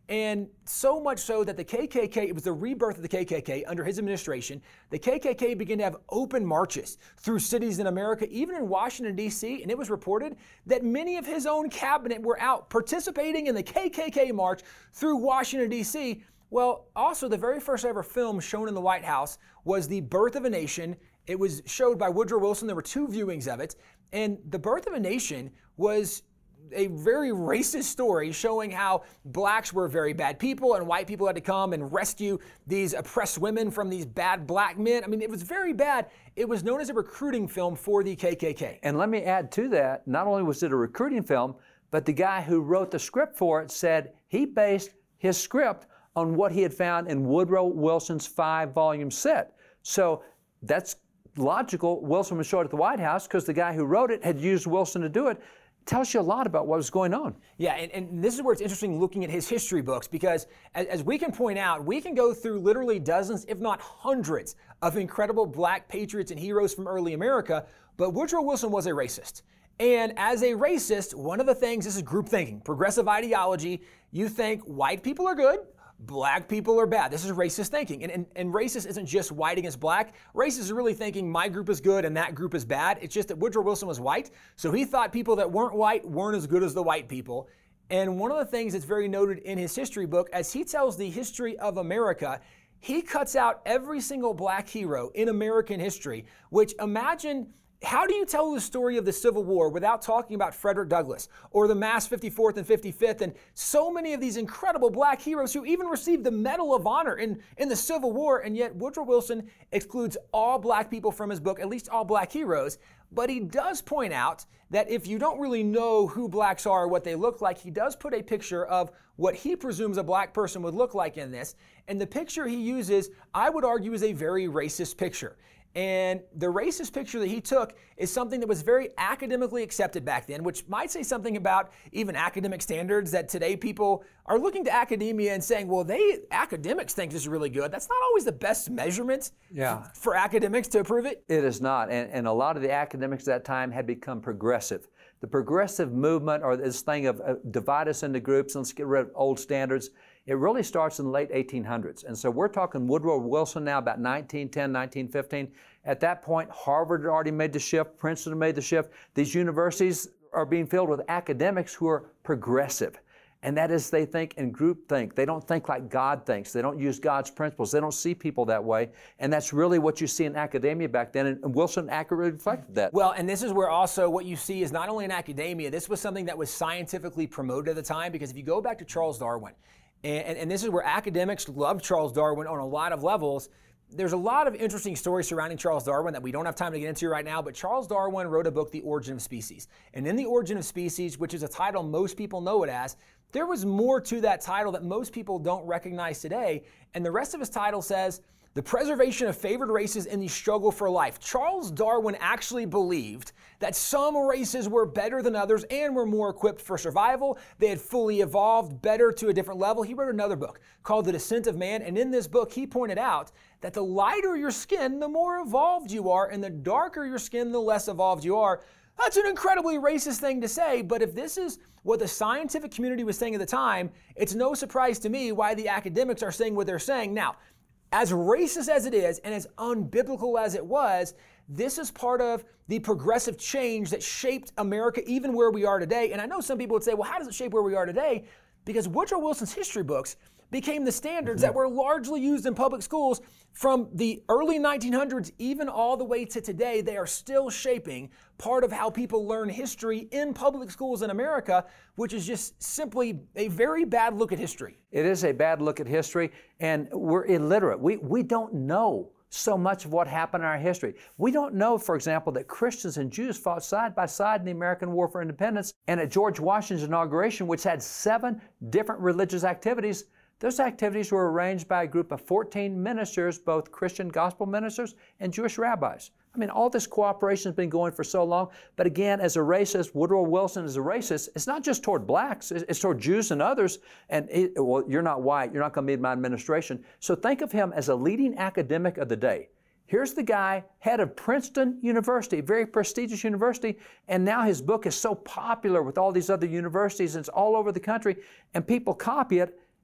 And so much so that the K K K, it was the rebirth of the K K K under his administration. The K K K began to have open marches through cities in America, even in Washington, D C, and it was reported that many of his own cabinet were out participating in the K K K march through Washington, D C. Well, also the very first ever film shown in the White House was The Birth of a Nation. It was showed by Woodrow Wilson. There were two viewings of it. And The Birth of a Nation was a very racist story showing how blacks were very bad people and white people had to come and rescue these oppressed women from these bad black men. I mean, it was very bad. It was known as a recruiting film for the K K K. And let me add to that, not only was it a recruiting film, but the guy who wrote the script for it said he based his script on what he had found in Woodrow Wilson's five-volume set. So that's logical. Wilson was showed at the White House because the guy who wrote it had used Wilson to do it. Tells you a lot about what was going on. Yeah, and, and this is where it's interesting looking at his history books, because as, as we can point out, we can go through literally dozens, if not hundreds, of incredible black patriots and heroes from early America, but Woodrow Wilson was a racist. And as a racist, one of the things, this is group thinking, progressive ideology, you think white people are good, black people are bad. This is racist thinking. And, and, and racist isn't just white against black. Racist is really thinking my group is good and that group is bad. It's just that Woodrow Wilson was white, so he thought people that weren't white weren't as good as the white people. And one of the things that's very noted in his history book, as he tells the history of America, he cuts out every single black hero in American history, which imagine, how do you tell the story of the Civil War without talking about Frederick Douglass or the mass fifty-fourth and fifty-fifth and so many of these incredible black heroes who even received the Medal of Honor in, in the Civil War, and yet Woodrow Wilson excludes all black people from his book, at least all black heroes. But he does point out that if you don't really know who blacks are or what they look like, he does put a picture of what he presumes a black person would look like in this. And the picture he uses, I would argue, is a very racist picture. And the racist picture that he took is something that was very academically accepted back then, which might say something about even academic standards, that today people are looking to academia and saying, well, they academics think this is really good. That's not always the best measurement yeah. f- for academics to approve it. It is not. And, and a lot of the academics at that time had become progressive. The progressive movement, or this thing of uh, divide us into groups and let's get rid of old standards, it really starts in the late eighteen hundreds. And so we're talking Woodrow Wilson now, about nineteen ten, nineteen fifteen. At that point, Harvard had already made the shift, Princeton had made the shift. These universities are being filled with academics who are progressive. And that is, they think in group think. They don't think like God thinks. They don't use God's principles. They don't see people that way. And that's really what you see in academia back then. And Wilson accurately reflected that. Well, and this is where also what you see is not only in academia, this was something that was scientifically promoted at the time, because if you go back to Charles Darwin, and, and, and this is where academics loved Charles Darwin on a lot of levels. There's a lot of interesting stories surrounding Charles Darwin that we don't have time to get into right now, but Charles Darwin wrote a book, The Origin of Species. And in The Origin of Species, which is a title most people know it as, there was more to that title that most people don't recognize today. And the rest of his title says, The Preservation of Favored Races in the Struggle for Life. Charles Darwin actually believed that some races were better than others and were more equipped for survival. They had fully evolved better to a different level. He wrote another book called The Descent of Man. And in this book, he pointed out that the lighter your skin, the more evolved you are, and the darker your skin, the less evolved you are. That's an incredibly racist thing to say, but if this is what the scientific community was saying at the time, it's no surprise to me why the academics are saying what they're saying. Now, as racist as it is and as unbiblical as it was, this is part of the progressive change that shaped America even where we are today. And I know some people would say, well, how does it shape where we are today? Because Woodrow Wilson's history books became the standards that were largely used in public schools from the early nineteen hundreds even all the way to today. They are still shaping part of how people learn history in public schools in America, which is just simply a very bad look at history. It is a bad look at history, and we're illiterate. We, we don't know so much of what happened in our history. We don't know, for example, that Christians and Jews fought side by side in the American War for Independence, and at George Washington's inauguration, which had seven different religious activities, those activities were arranged by a group of fourteen ministers, both Christian gospel ministers and Jewish rabbis. I mean, all this cooperation has been going for so long, but again, as a racist, Woodrow Wilson is a racist. It's not just toward blacks, it's toward Jews and others, and it, well, you're not white, you're not going to be in my administration. So think of him as a leading academic of the day. Here's the guy, head of Princeton University, very prestigious university, and now his book is so popular with all these other universities, and it's all over the country, and people copy it.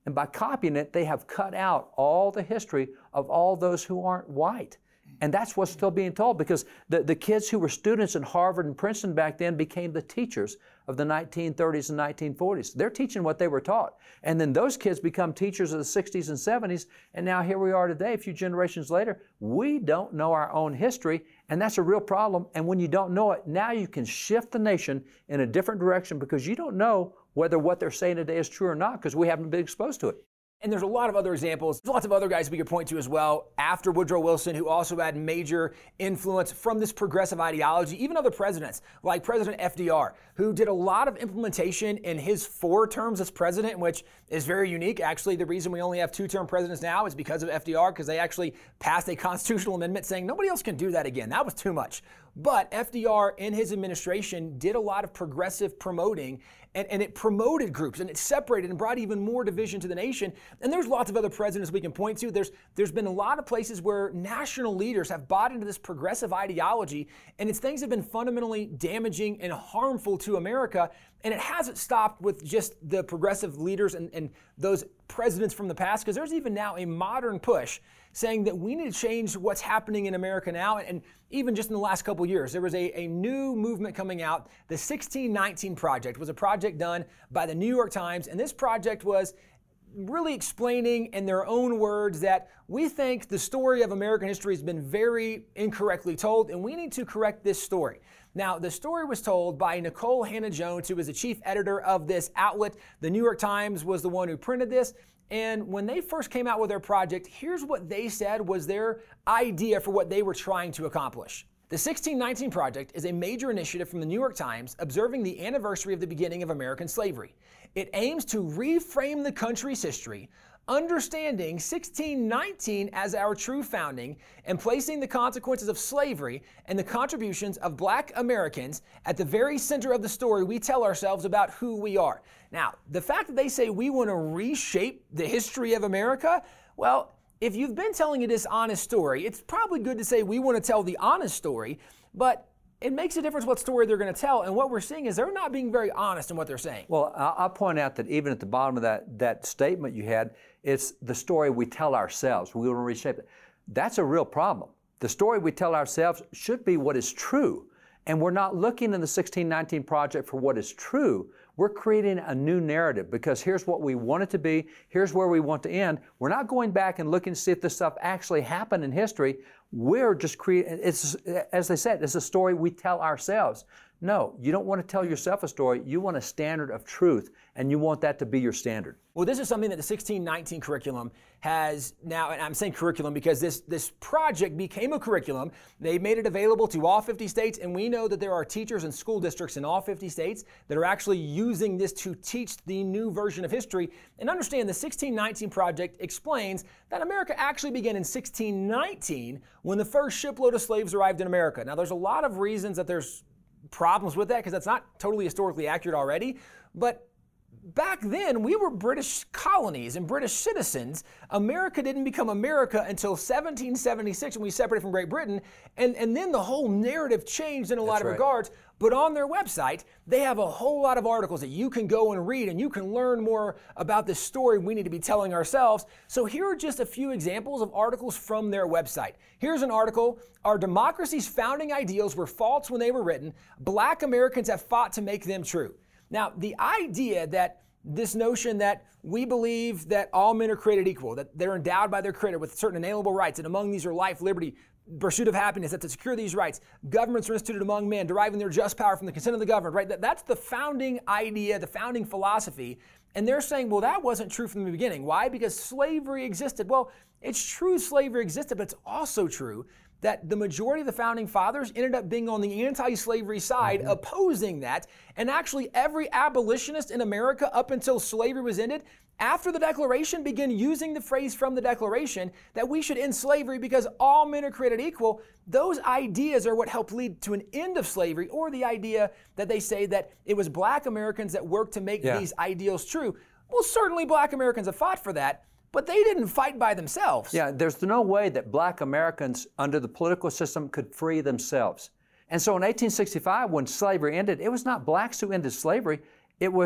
And by copying it, they have cut out all the history of all those who aren't white. And that's what's still being told, because the, the kids who were students in Harvard and Princeton back then became the teachers of the nineteen thirties and nineteen forties. They're teaching what they were taught. And then those kids become teachers of the sixties and seventies. And now here we are today, a few generations later. We don't know our own history, and that's a real problem. And when you don't know it, now you can shift the nation in a different direction, because you don't know whether what they're saying today is true or not, because we haven't been exposed to it. And there's a lot of other examples. There's lots of other guys we could point to as well after Woodrow Wilson, who also had major influence from this progressive ideology. Even other presidents, like President F D R, who did a lot of implementation in his four terms as president, which is very unique. Actually, the reason we only have two-term presidents now is because of F D R, because they actually passed a constitutional amendment saying nobody else can do that again. That was too much. But F D R in his administration did a lot of progressive promoting, and, and it promoted groups, and it separated and brought even more division to the nation. And there's lots of other presidents we can point to. There's there's been a lot of places where national leaders have bought into this progressive ideology, and its things have been fundamentally damaging and harmful to America. And it hasn't stopped with just the progressive leaders and, and those presidents from the past, because there's even now a modern push saying that we need to change what's happening in America now. And even just in the last couple of years, there was a, a new movement coming out. The sixteen nineteen Project was a project done by the New York Times, and this project was really explaining in their own words that we think the story of American history has been very incorrectly told, and we need to correct this story. Now, the story was told by Nicole Hannah-Jones, who was the chief editor of this outlet. The New York Times was the one who printed this. And when they first came out with their project, here's what they said was their idea for what they were trying to accomplish. The sixteen nineteen Project is a major initiative from the New York Times observing the anniversary of the beginning of American slavery. It aims to reframe the country's history, understanding sixteen nineteen as our true founding, and placing the consequences of slavery and the contributions of Black Americans at the very center of the story we tell ourselves about who we are. Now, the fact that they say we want to reshape the history of America, well, if you've been telling a dishonest story, it's probably good to say we want to tell the honest story, but it makes a difference what story they're going to tell. And what we're seeing is they're not being very honest in what they're saying. Well, I'll point out that even at the bottom of that, that statement you had, it's the story we tell ourselves. We want to reshape it. That's a real problem. The story we tell ourselves should be what is true. And we're not looking in the sixteen nineteen Project for what is true. We're creating a new narrative, because here's what we want it to be. Here's where we want to end. We're not going back and looking to see if this stuff actually happened in history. We're just creating, it's, as they said, it's a story we tell ourselves. No, you don't want to tell yourself a story. You want a standard of truth, and you want that to be your standard. Well, this is something that the sixteen nineteen curriculum has now, and I'm saying curriculum because this, this project became a curriculum. They made it available to all fifty states, and we know that there are teachers and school districts in all fifty states that are actually using this to teach the new version of history. And understand the sixteen nineteen Project explains that America actually began in sixteen nineteen when the first shipload of slaves arrived in America. Now, there's a lot of reasons that there's problems with that, because that's not totally historically accurate already, but back then, we were British colonies and British citizens. America didn't become America until seventeen seventy-six when we separated from Great Britain, and, and then the whole narrative changed in a lot That's of right. regards. But on their website, they have a whole lot of articles that you can go and read, and you can learn more about this story we need to be telling ourselves. So here are just a few examples of articles from their website. Here's an article: Our democracy's founding ideals were false when they were written. Black Americans have fought to make them true. Now, the idea that this notion that we believe that all men are created equal, that they're endowed by their Creator with certain inalienable rights, and among these are life, liberty, pursuit of happiness, that to secure these rights, governments are instituted among men, deriving their just power from the consent of the governed, right? That, that's the founding idea, the founding philosophy. And they're saying, well, that wasn't true from the beginning. Why? Because slavery existed. Well, it's true slavery existed, but it's also true that the majority of the founding fathers ended up being on the anti-slavery side, mm-hmm. opposing that. And actually every abolitionist in America up until slavery was ended, after the Declaration, began using the phrase from the Declaration that we should end slavery because all men are created equal. Those ideas are what helped lead to an end of slavery, or the idea that they say that it was Black Americans that worked to make yeah. these ideals true. Well, certainly Black Americans have fought for that, but they didn't fight by themselves. Yeah, there's no way that Black Americans under the political system could free themselves. And so in eighteen sixty-five, when slavery ended, it was not blacks who ended slavery. It was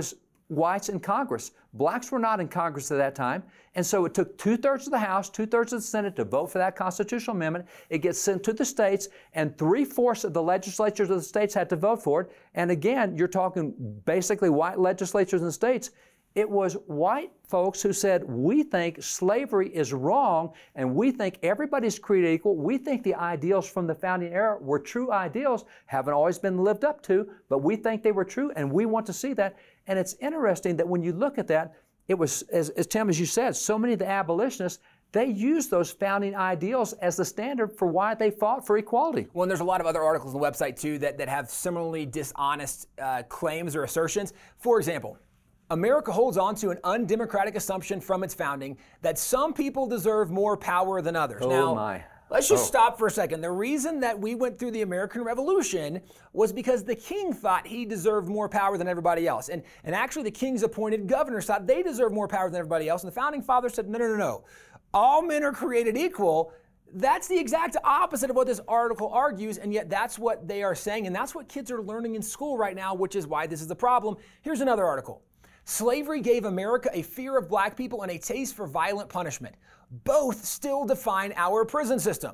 whites in Congress. Blacks were not in Congress at that time. And so it took two-thirds of the House, two-thirds of the Senate to vote for that constitutional amendment. It gets sent to the states, and three-fourths of the legislatures of the states had to vote for it. And again, you're talking basically white legislatures in the states. It was white folks who said, we think slavery is wrong, and we think everybody's created equal. We think the ideals from the founding era were true ideals, haven't always been lived up to, but we think they were true, and we want to see that. And it's interesting that when you look at that, it was, as, as Tim, as you said, so many of the abolitionists, they used those founding ideals as the standard for why they fought for equality. Well, and there's a lot of other articles on the website, too, that, that have similarly dishonest uh, claims or assertions. For example, America holds on to an undemocratic assumption from its founding that some people deserve more power than others. Oh, now, my. Let's just oh. stop for a second. The reason that we went through the American Revolution was because the king thought he deserved more power than everybody else. And, and actually the king's appointed governors thought they deserved more power than everybody else. And the founding fathers said, no, no, no, no. All men are created equal. That's the exact opposite of what this article argues, and yet that's what they are saying, and that's what kids are learning in school right now, which is why this is the problem. Here's another article. Slavery gave America a fear of black people and a taste for violent punishment. Both still define our prison system.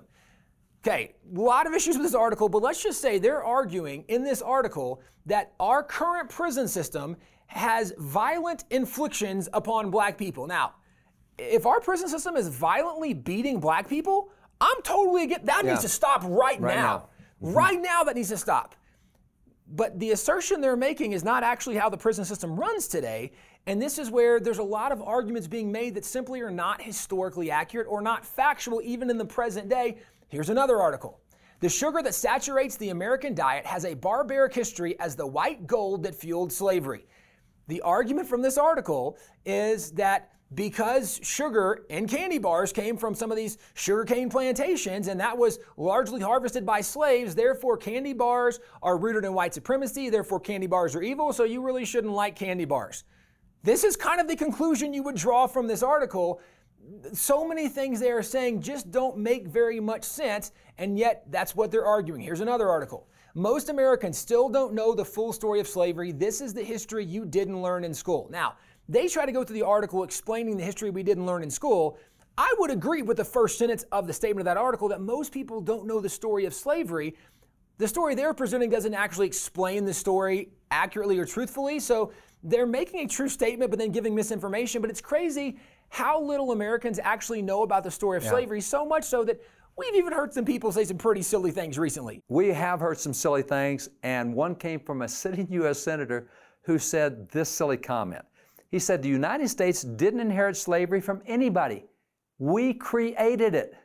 Okay, a lot of issues with this article, but let's just say they're arguing in this article that our current prison system has violent inflictions upon black people. Now, if our prison system is violently beating black people, I'm totally against that. Yeah. Needs to stop right, Right now. now. Mm-hmm. Right now, that needs to stop. But the assertion they're making is not actually how the prison system runs today. And this is where there's a lot of arguments being made that simply are not historically accurate or not factual even in the present day. Here's another article. The sugar that saturates the American diet has a barbaric history as the white gold that fueled slavery. The argument from this article is that because sugar and candy bars came from some of these sugarcane plantations, and that was largely harvested by slaves, therefore candy bars are rooted in white supremacy, therefore candy bars are evil, so you really shouldn't like candy bars. This is kind of the conclusion you would draw from this article. So many things they are saying just don't make very much sense, and yet that's what they're arguing. Here's another article. Most Americans still don't know the full story of slavery. This is the history you didn't learn in school. Now, they try to go through the article explaining the history we didn't learn in school. I would agree with the first sentence of the statement of that article that most people don't know the story of slavery. The story they're presenting doesn't actually explain the story accurately or truthfully, so they're making a true statement but then giving misinformation. But it's crazy how little Americans actually know about the story of Yeah. slavery, so much so that we've even heard some people say some pretty silly things recently. We have heard some silly things, and one came from a sitting U S senator who said this silly comment. He said, the United States didn't inherit slavery from anybody. We created it.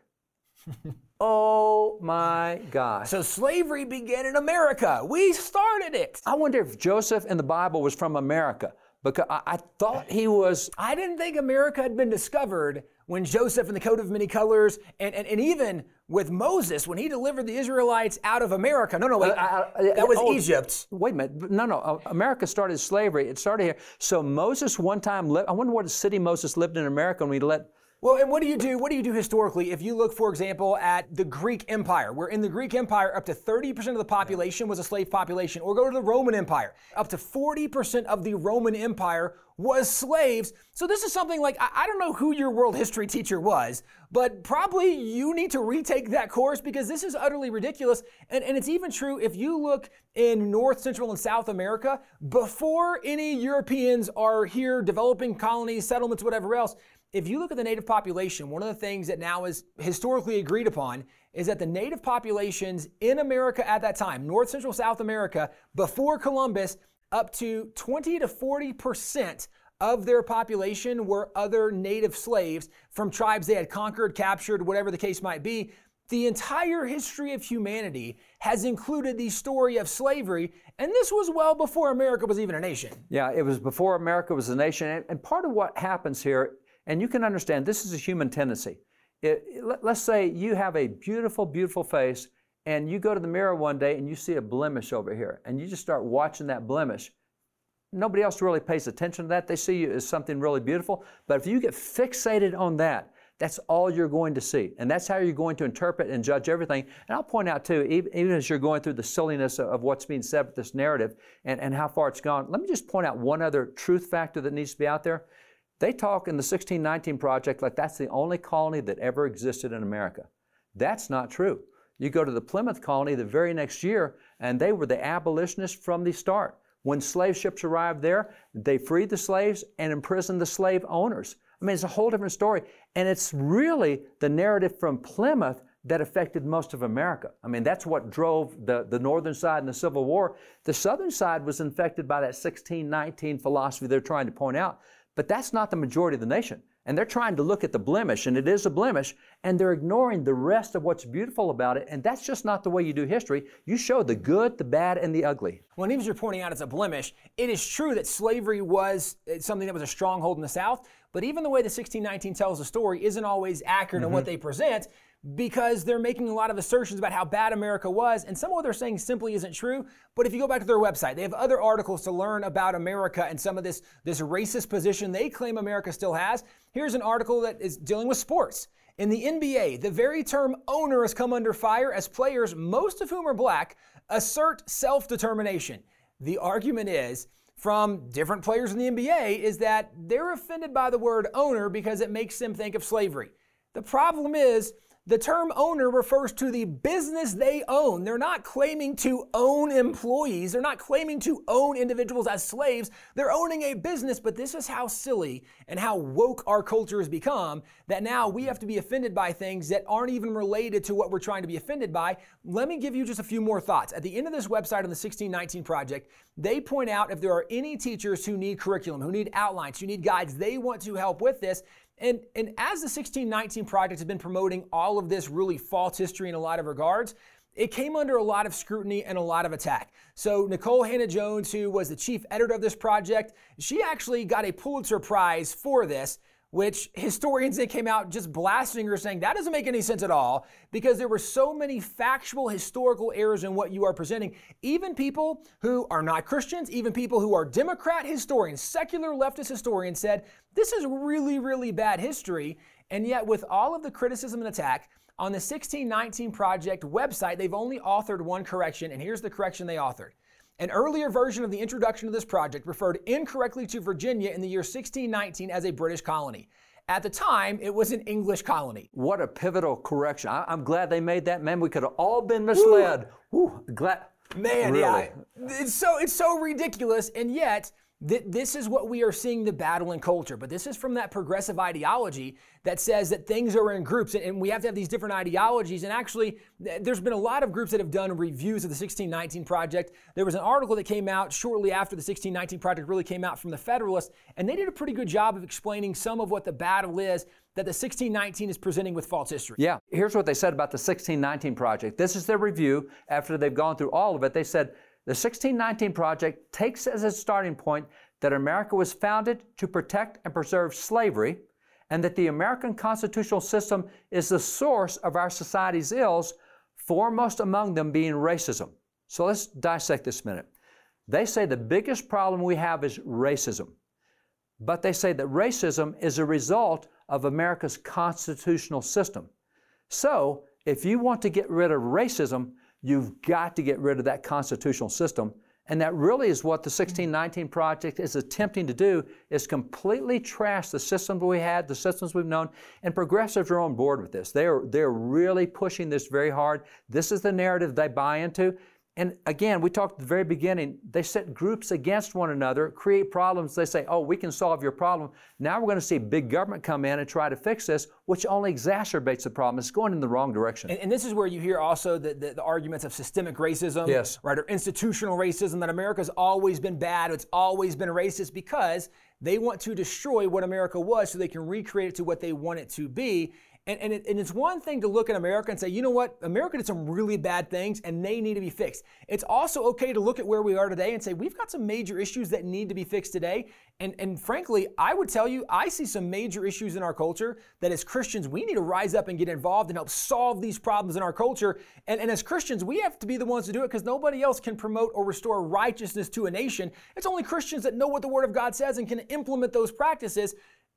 Oh my gosh. So slavery began in America. We started it. I wonder if Joseph in the Bible was from America, because I, I thought he was. I didn't think America had been discovered when Joseph and the coat of many colors, and, and, and even with Moses, when he delivered the Israelites out of America. No, no, wait, Uh, I- I- that was oh, Egypt. Wait a minute. No, no. uh, America started slavery. It started here. So Moses one time lived. I wonder what city Moses lived in America when he let. Well, and what do you do? What do you do historically if you look, for example, at the Greek Empire, where in the Greek Empire, up to thirty percent of the population was a slave population, or go to the Roman Empire, up to forty percent of the Roman Empire was slaves. So this is something like, I, I don't know who your world history teacher was, but probably you need to retake that course because this is utterly ridiculous. And, and it's even true if you look in North, Central, and South America, before any Europeans are here developing colonies, settlements, whatever else, if you look at the native population, one of the things that now is historically agreed upon is that the native populations in America at that time, North, Central, South America, before Columbus, up to twenty to forty percent of their population were other native slaves from tribes they had conquered, captured, whatever the case might be. The entire history of humanity has included the story of slavery, and this was well before America was even a nation. Yeah, it was before America was a nation. And, and part of what happens here, and you can understand, this is a human tendency. It, it, let, let's say you have a beautiful, beautiful face, and you go to the mirror one day and you see a blemish over here, and you just start watching that blemish. Nobody else really pays attention to that. They see you as something really beautiful. But if you get fixated on that, that's all you're going to see. And that's how you're going to interpret and judge everything. And I'll point out too, even, even as you're going through the silliness of, of what's being said with this narrative and, and how far it's gone, let me just point out one other truth factor that needs to be out there. They talk in the sixteen nineteen Project like that's the only colony that ever existed in America. That's not true. You go to the Plymouth colony the very next year, and they were the abolitionists from the start. When slave ships arrived there, they freed the slaves and imprisoned the slave owners. I mean, it's a whole different story. And it's really the narrative from Plymouth that affected most of America. I mean, that's what drove the, the northern side in the Civil War. The southern side was infected by that sixteen nineteen philosophy they're trying to point out. But that's not the majority of the nation. And they're trying to look at the blemish, and it is a blemish, and they're ignoring the rest of what's beautiful about it, and that's just not the way you do history. You show the good, the bad, and the ugly. Well, and even as you're pointing out it's a blemish, it is true that slavery was something that was a stronghold in the South, but even the way the sixteen nineteen tells the story isn't always accurate mm-hmm. in what they present, because they're making a lot of assertions about how bad America was, and some of what they're saying simply isn't true. But if you go back to their website, they have other articles to learn about America and some of this, this racist position they claim America still has. Here's an article that is dealing with sports. In the N B A, the very term owner has come under fire as players, most of whom are black, assert self-determination. The argument is, from different players in the N B A, is that they're offended by the word owner because it makes them think of slavery. The problem is, the term owner refers to the business they own. They're not claiming to own employees. They're not claiming to own individuals as slaves. They're owning a business, but this is how silly and how woke our culture has become that now we have to be offended by things that aren't even related to what we're trying to be offended by. Let me give you just a few more thoughts. At the end of this website on the sixteen nineteen Project, they point out if there are any teachers who need curriculum, who need outlines, who need guides, they want to help with this. And, and as the sixteen nineteen Project has been promoting all of this really false history in a lot of regards, it came under a lot of scrutiny and a lot of attack. So Nikole Hannah-Jones, who was the chief editor of this project, she actually got a Pulitzer Prize for this, which historians then came out just blasting her, saying that doesn't make any sense at all because there were so many factual historical errors in what you are presenting. Even people who are not Christians, even people who are Democrat historians, secular leftist historians said this is really, really bad history. And yet with all of the criticism and attack, on the sixteen nineteen Project website, they've only authored one correction, and here's the correction they authored. An earlier version of the introduction to this project referred incorrectly to Virginia in the year sixteen nineteen as a British colony. At the time, it was an English colony. What a pivotal correction. I, I'm glad they made that. Man, we could have all been misled. Woo. Woo. Glad. Man, really? yeah. It's so, it's so ridiculous, and yet th- this is what we are seeing the battle in culture. But this is from that progressive ideology that says that things are in groups, and, and we have to have these different ideologies. And actually, th- there's been a lot of groups that have done reviews of the sixteen nineteen Project. There was an article that came out shortly after the sixteen nineteen Project really came out from the Federalist, and they did a pretty good job of explaining some of what the battle is that the sixteen nineteen is presenting with false history. Yeah, here's what they said about the sixteen nineteen Project. This is their review after they've gone through all of it. They said, the sixteen nineteen Project takes as its starting point that America was founded to protect and preserve slavery, and that the American constitutional system is the source of our society's ills, foremost among them being racism. So let's dissect this a minute. They say the biggest problem we have is racism, but they say that racism is a result of America's constitutional system. So if you want to get rid of racism, you've got to get rid of that constitutional system. And that really is what the sixteen nineteen Project is attempting to do, is completely trash the systems we had, the systems we've known, and progressives are on board with this. They're, they're really pushing this very hard. This is the narrative they buy into. And again, we talked at the very beginning, they set groups against one another, create problems. They say, oh, we can solve your problem. Now we're going to see big government come in and try to fix this, which only exacerbates the problem. It's going in the wrong direction. And, and this is where you hear also the, the, the arguments of systemic racism, yes. right, or institutional racism, that America's always been bad, it's always been racist, because they want to destroy what America was so they can recreate it to what they want it to be. And, and, it, and it's one thing to look at America and say, you know what, America did some really bad things and they need to be fixed. It's also okay to look at where we are today and say, we've got some major issues that need to be fixed today. And, and frankly, I would tell you, I see some major issues in our culture that as Christians, we need to rise up and get involved and help solve these problems in our culture. And, and as Christians, we have to be the ones to do it, because nobody else can promote or restore righteousness to a nation. It's only Christians that know what the Word of God says and can implement those practices.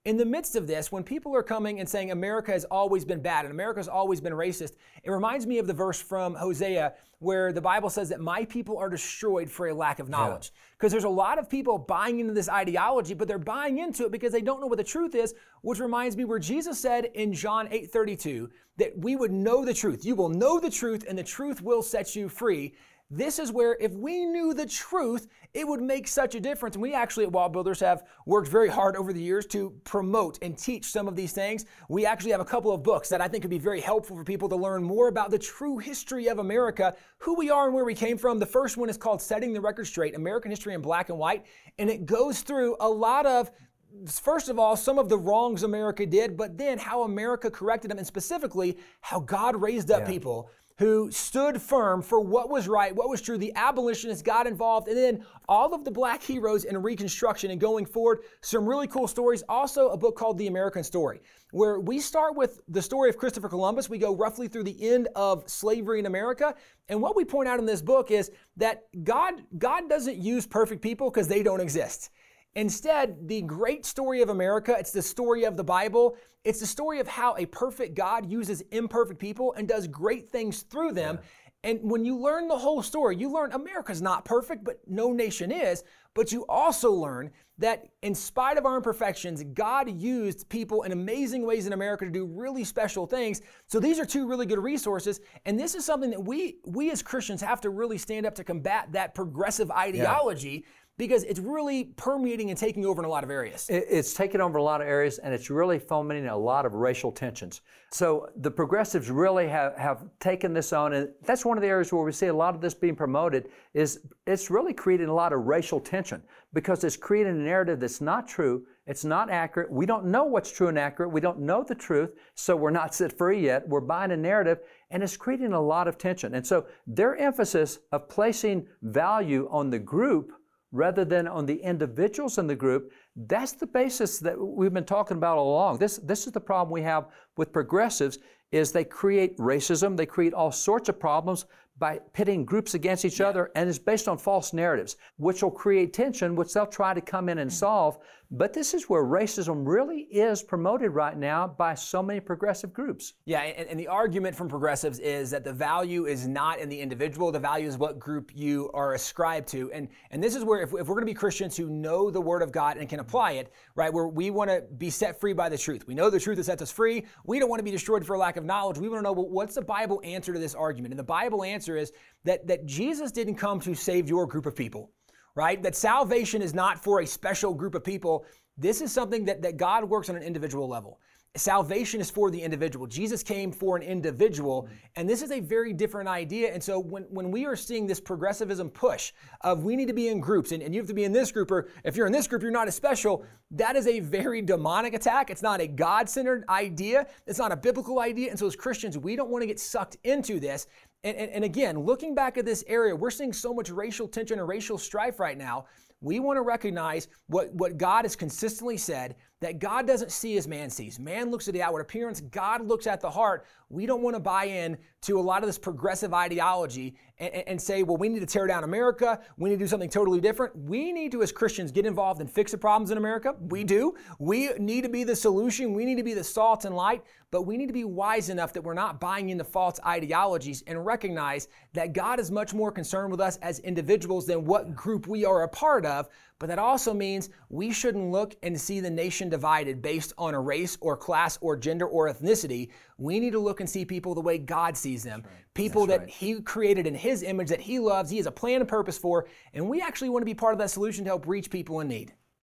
in the midst of this, when people are coming and saying America has always been bad and America has always been racist, it reminds me of the verse from Hosea where the Bible says that my people are destroyed for a lack of knowledge. Because yeah. there's a lot of people buying into this ideology, but they're buying into it because they don't know what the truth is, which reminds me where Jesus said in John eight thirty-two that we would know the truth. You will know the truth and the truth will set you free. This is where if we knew the truth, it would make such a difference. And we actually at Wall Builders have worked very hard over the years to promote and teach some of these things. We actually have a couple of books that I think would be very helpful for people to learn more about the true history of America, who we are and where we came from. The first one is called Setting the Record Straight, American History in Black and White. And it goes through a lot of, first of all, some of the wrongs America did, but then how America corrected them, and specifically how God raised up yeah. people who stood firm for what was right, what was true. The abolitionists got involved, and then all of the black heroes in Reconstruction and going forward. Some really cool stories. Also, a book called The American Story, where we start with the story of Christopher Columbus. We go roughly through the end of slavery in America. And what we point out in this book is that God, God doesn't use perfect people because they don't exist. Instead, the great story of America, it's the story of the Bible. It's the story of how a perfect God uses imperfect people and does great things through them. Yeah. And when you learn the whole story, you learn America's not perfect, but no nation is. But you also learn that in spite of our imperfections, God used people in amazing ways in America to do really special things. So these are two really good resources. And this is something that we, we as Christians have to really stand up to combat that progressive ideology. Yeah. Because it's really permeating and taking over in a lot of areas. It's taken over a lot of areas, and it's really fomenting a lot of racial tensions. So the progressives really have, have taken this on, and that's one of the areas where we see a lot of this being promoted, is it's really creating a lot of racial tension because it's creating a narrative that's not true, it's not accurate, we don't know what's true and accurate, we don't know the truth, so we're not set free yet, we're buying a narrative, and it's creating a lot of tension. And so their emphasis of placing value on the group rather than on the individuals in the group, that's the basis that we've been talking about all along. This, this is the problem we have with progressives, is they create racism, they create all sorts of problems by pitting groups against each yeah. other, and it's based on false narratives, which will create tension, which they'll try to come in and solve. But this is where racism really is promoted right now by so many progressive groups. Yeah, and, and the argument from progressives is that the value is not in the individual, the value is what group you are ascribed to. And, and this is where if, if we're gonna be Christians who know the Word of God and can apply it, right, where we wanna be set free by the truth. We know the truth that sets us free. We don't wanna be destroyed for a lack of knowledge. We wanna know, well, what's the Bible answer to this argument? And the Bible answer is that, that Jesus didn't come to save your group of people, right? That salvation is not for a special group of people. This is something that, that God works on an individual level. Salvation is for the individual. Jesus came for an individual, and this is a very different idea. And so when, when we are seeing this progressivism push of we need to be in groups, and, and you have to be in this group, or if you're in this group, you're not as special, that is a very demonic attack. It's not a God-centered idea. It's not a biblical idea. And so as Christians, we don't want to get sucked into this. And, and, and again, looking back at this area, we're seeing so much racial tension and racial strife right now. We want to recognize what, what God has consistently said, that God doesn't see as man sees. Man looks at the outward appearance, God looks at the heart. We don't want to buy in to a lot of this progressive ideology and, and say, well, we need to tear down America, we need to do something totally different. We need to, as Christians, get involved and fix the problems in America. We do. We need to be the solution. We need to be the salt and light, but we need to be wise enough that we're not buying into false ideologies and recognize that God is much more concerned with us as individuals than what group we are a part of. But that also means we shouldn't look and see the nation divided based on a race or class or gender or ethnicity. We need to look and see people the way God sees them. Right. People That's that right. He created in His image, that He loves, He has a plan and purpose for, and we actually want to be part of that solution to help reach people in need.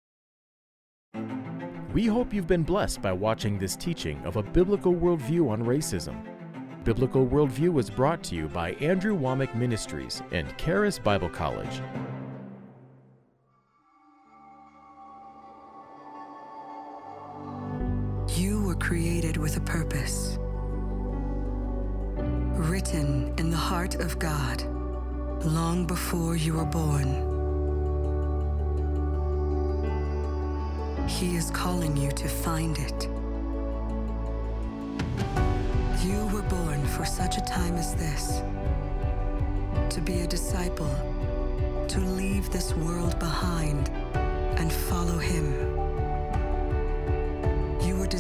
We hope you've been blessed by watching this teaching of a biblical worldview on racism. Biblical Worldview was brought to you by Andrew Wommack Ministries and Charis Bible College. You were created with a purpose, written in the heart of God, long before you were born. He is calling you to find it. You were born for such a time as this, to be a disciple, to leave this world behind and follow Him.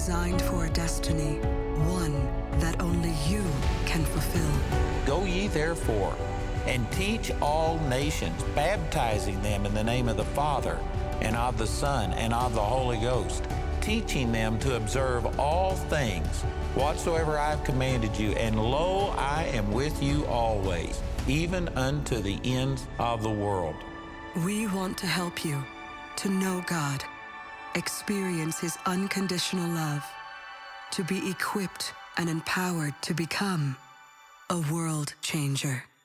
designed for a destiny, one that only you can fulfill. Go ye therefore, and teach all nations, baptizing them in the name of the Father, and of the Son, and of the Holy Ghost, teaching them to observe all things whatsoever I have commanded you. And lo, I am with you always, even unto the ends of the world. We want to help you to know God, experience His unconditional love, to be equipped and empowered to become a world changer.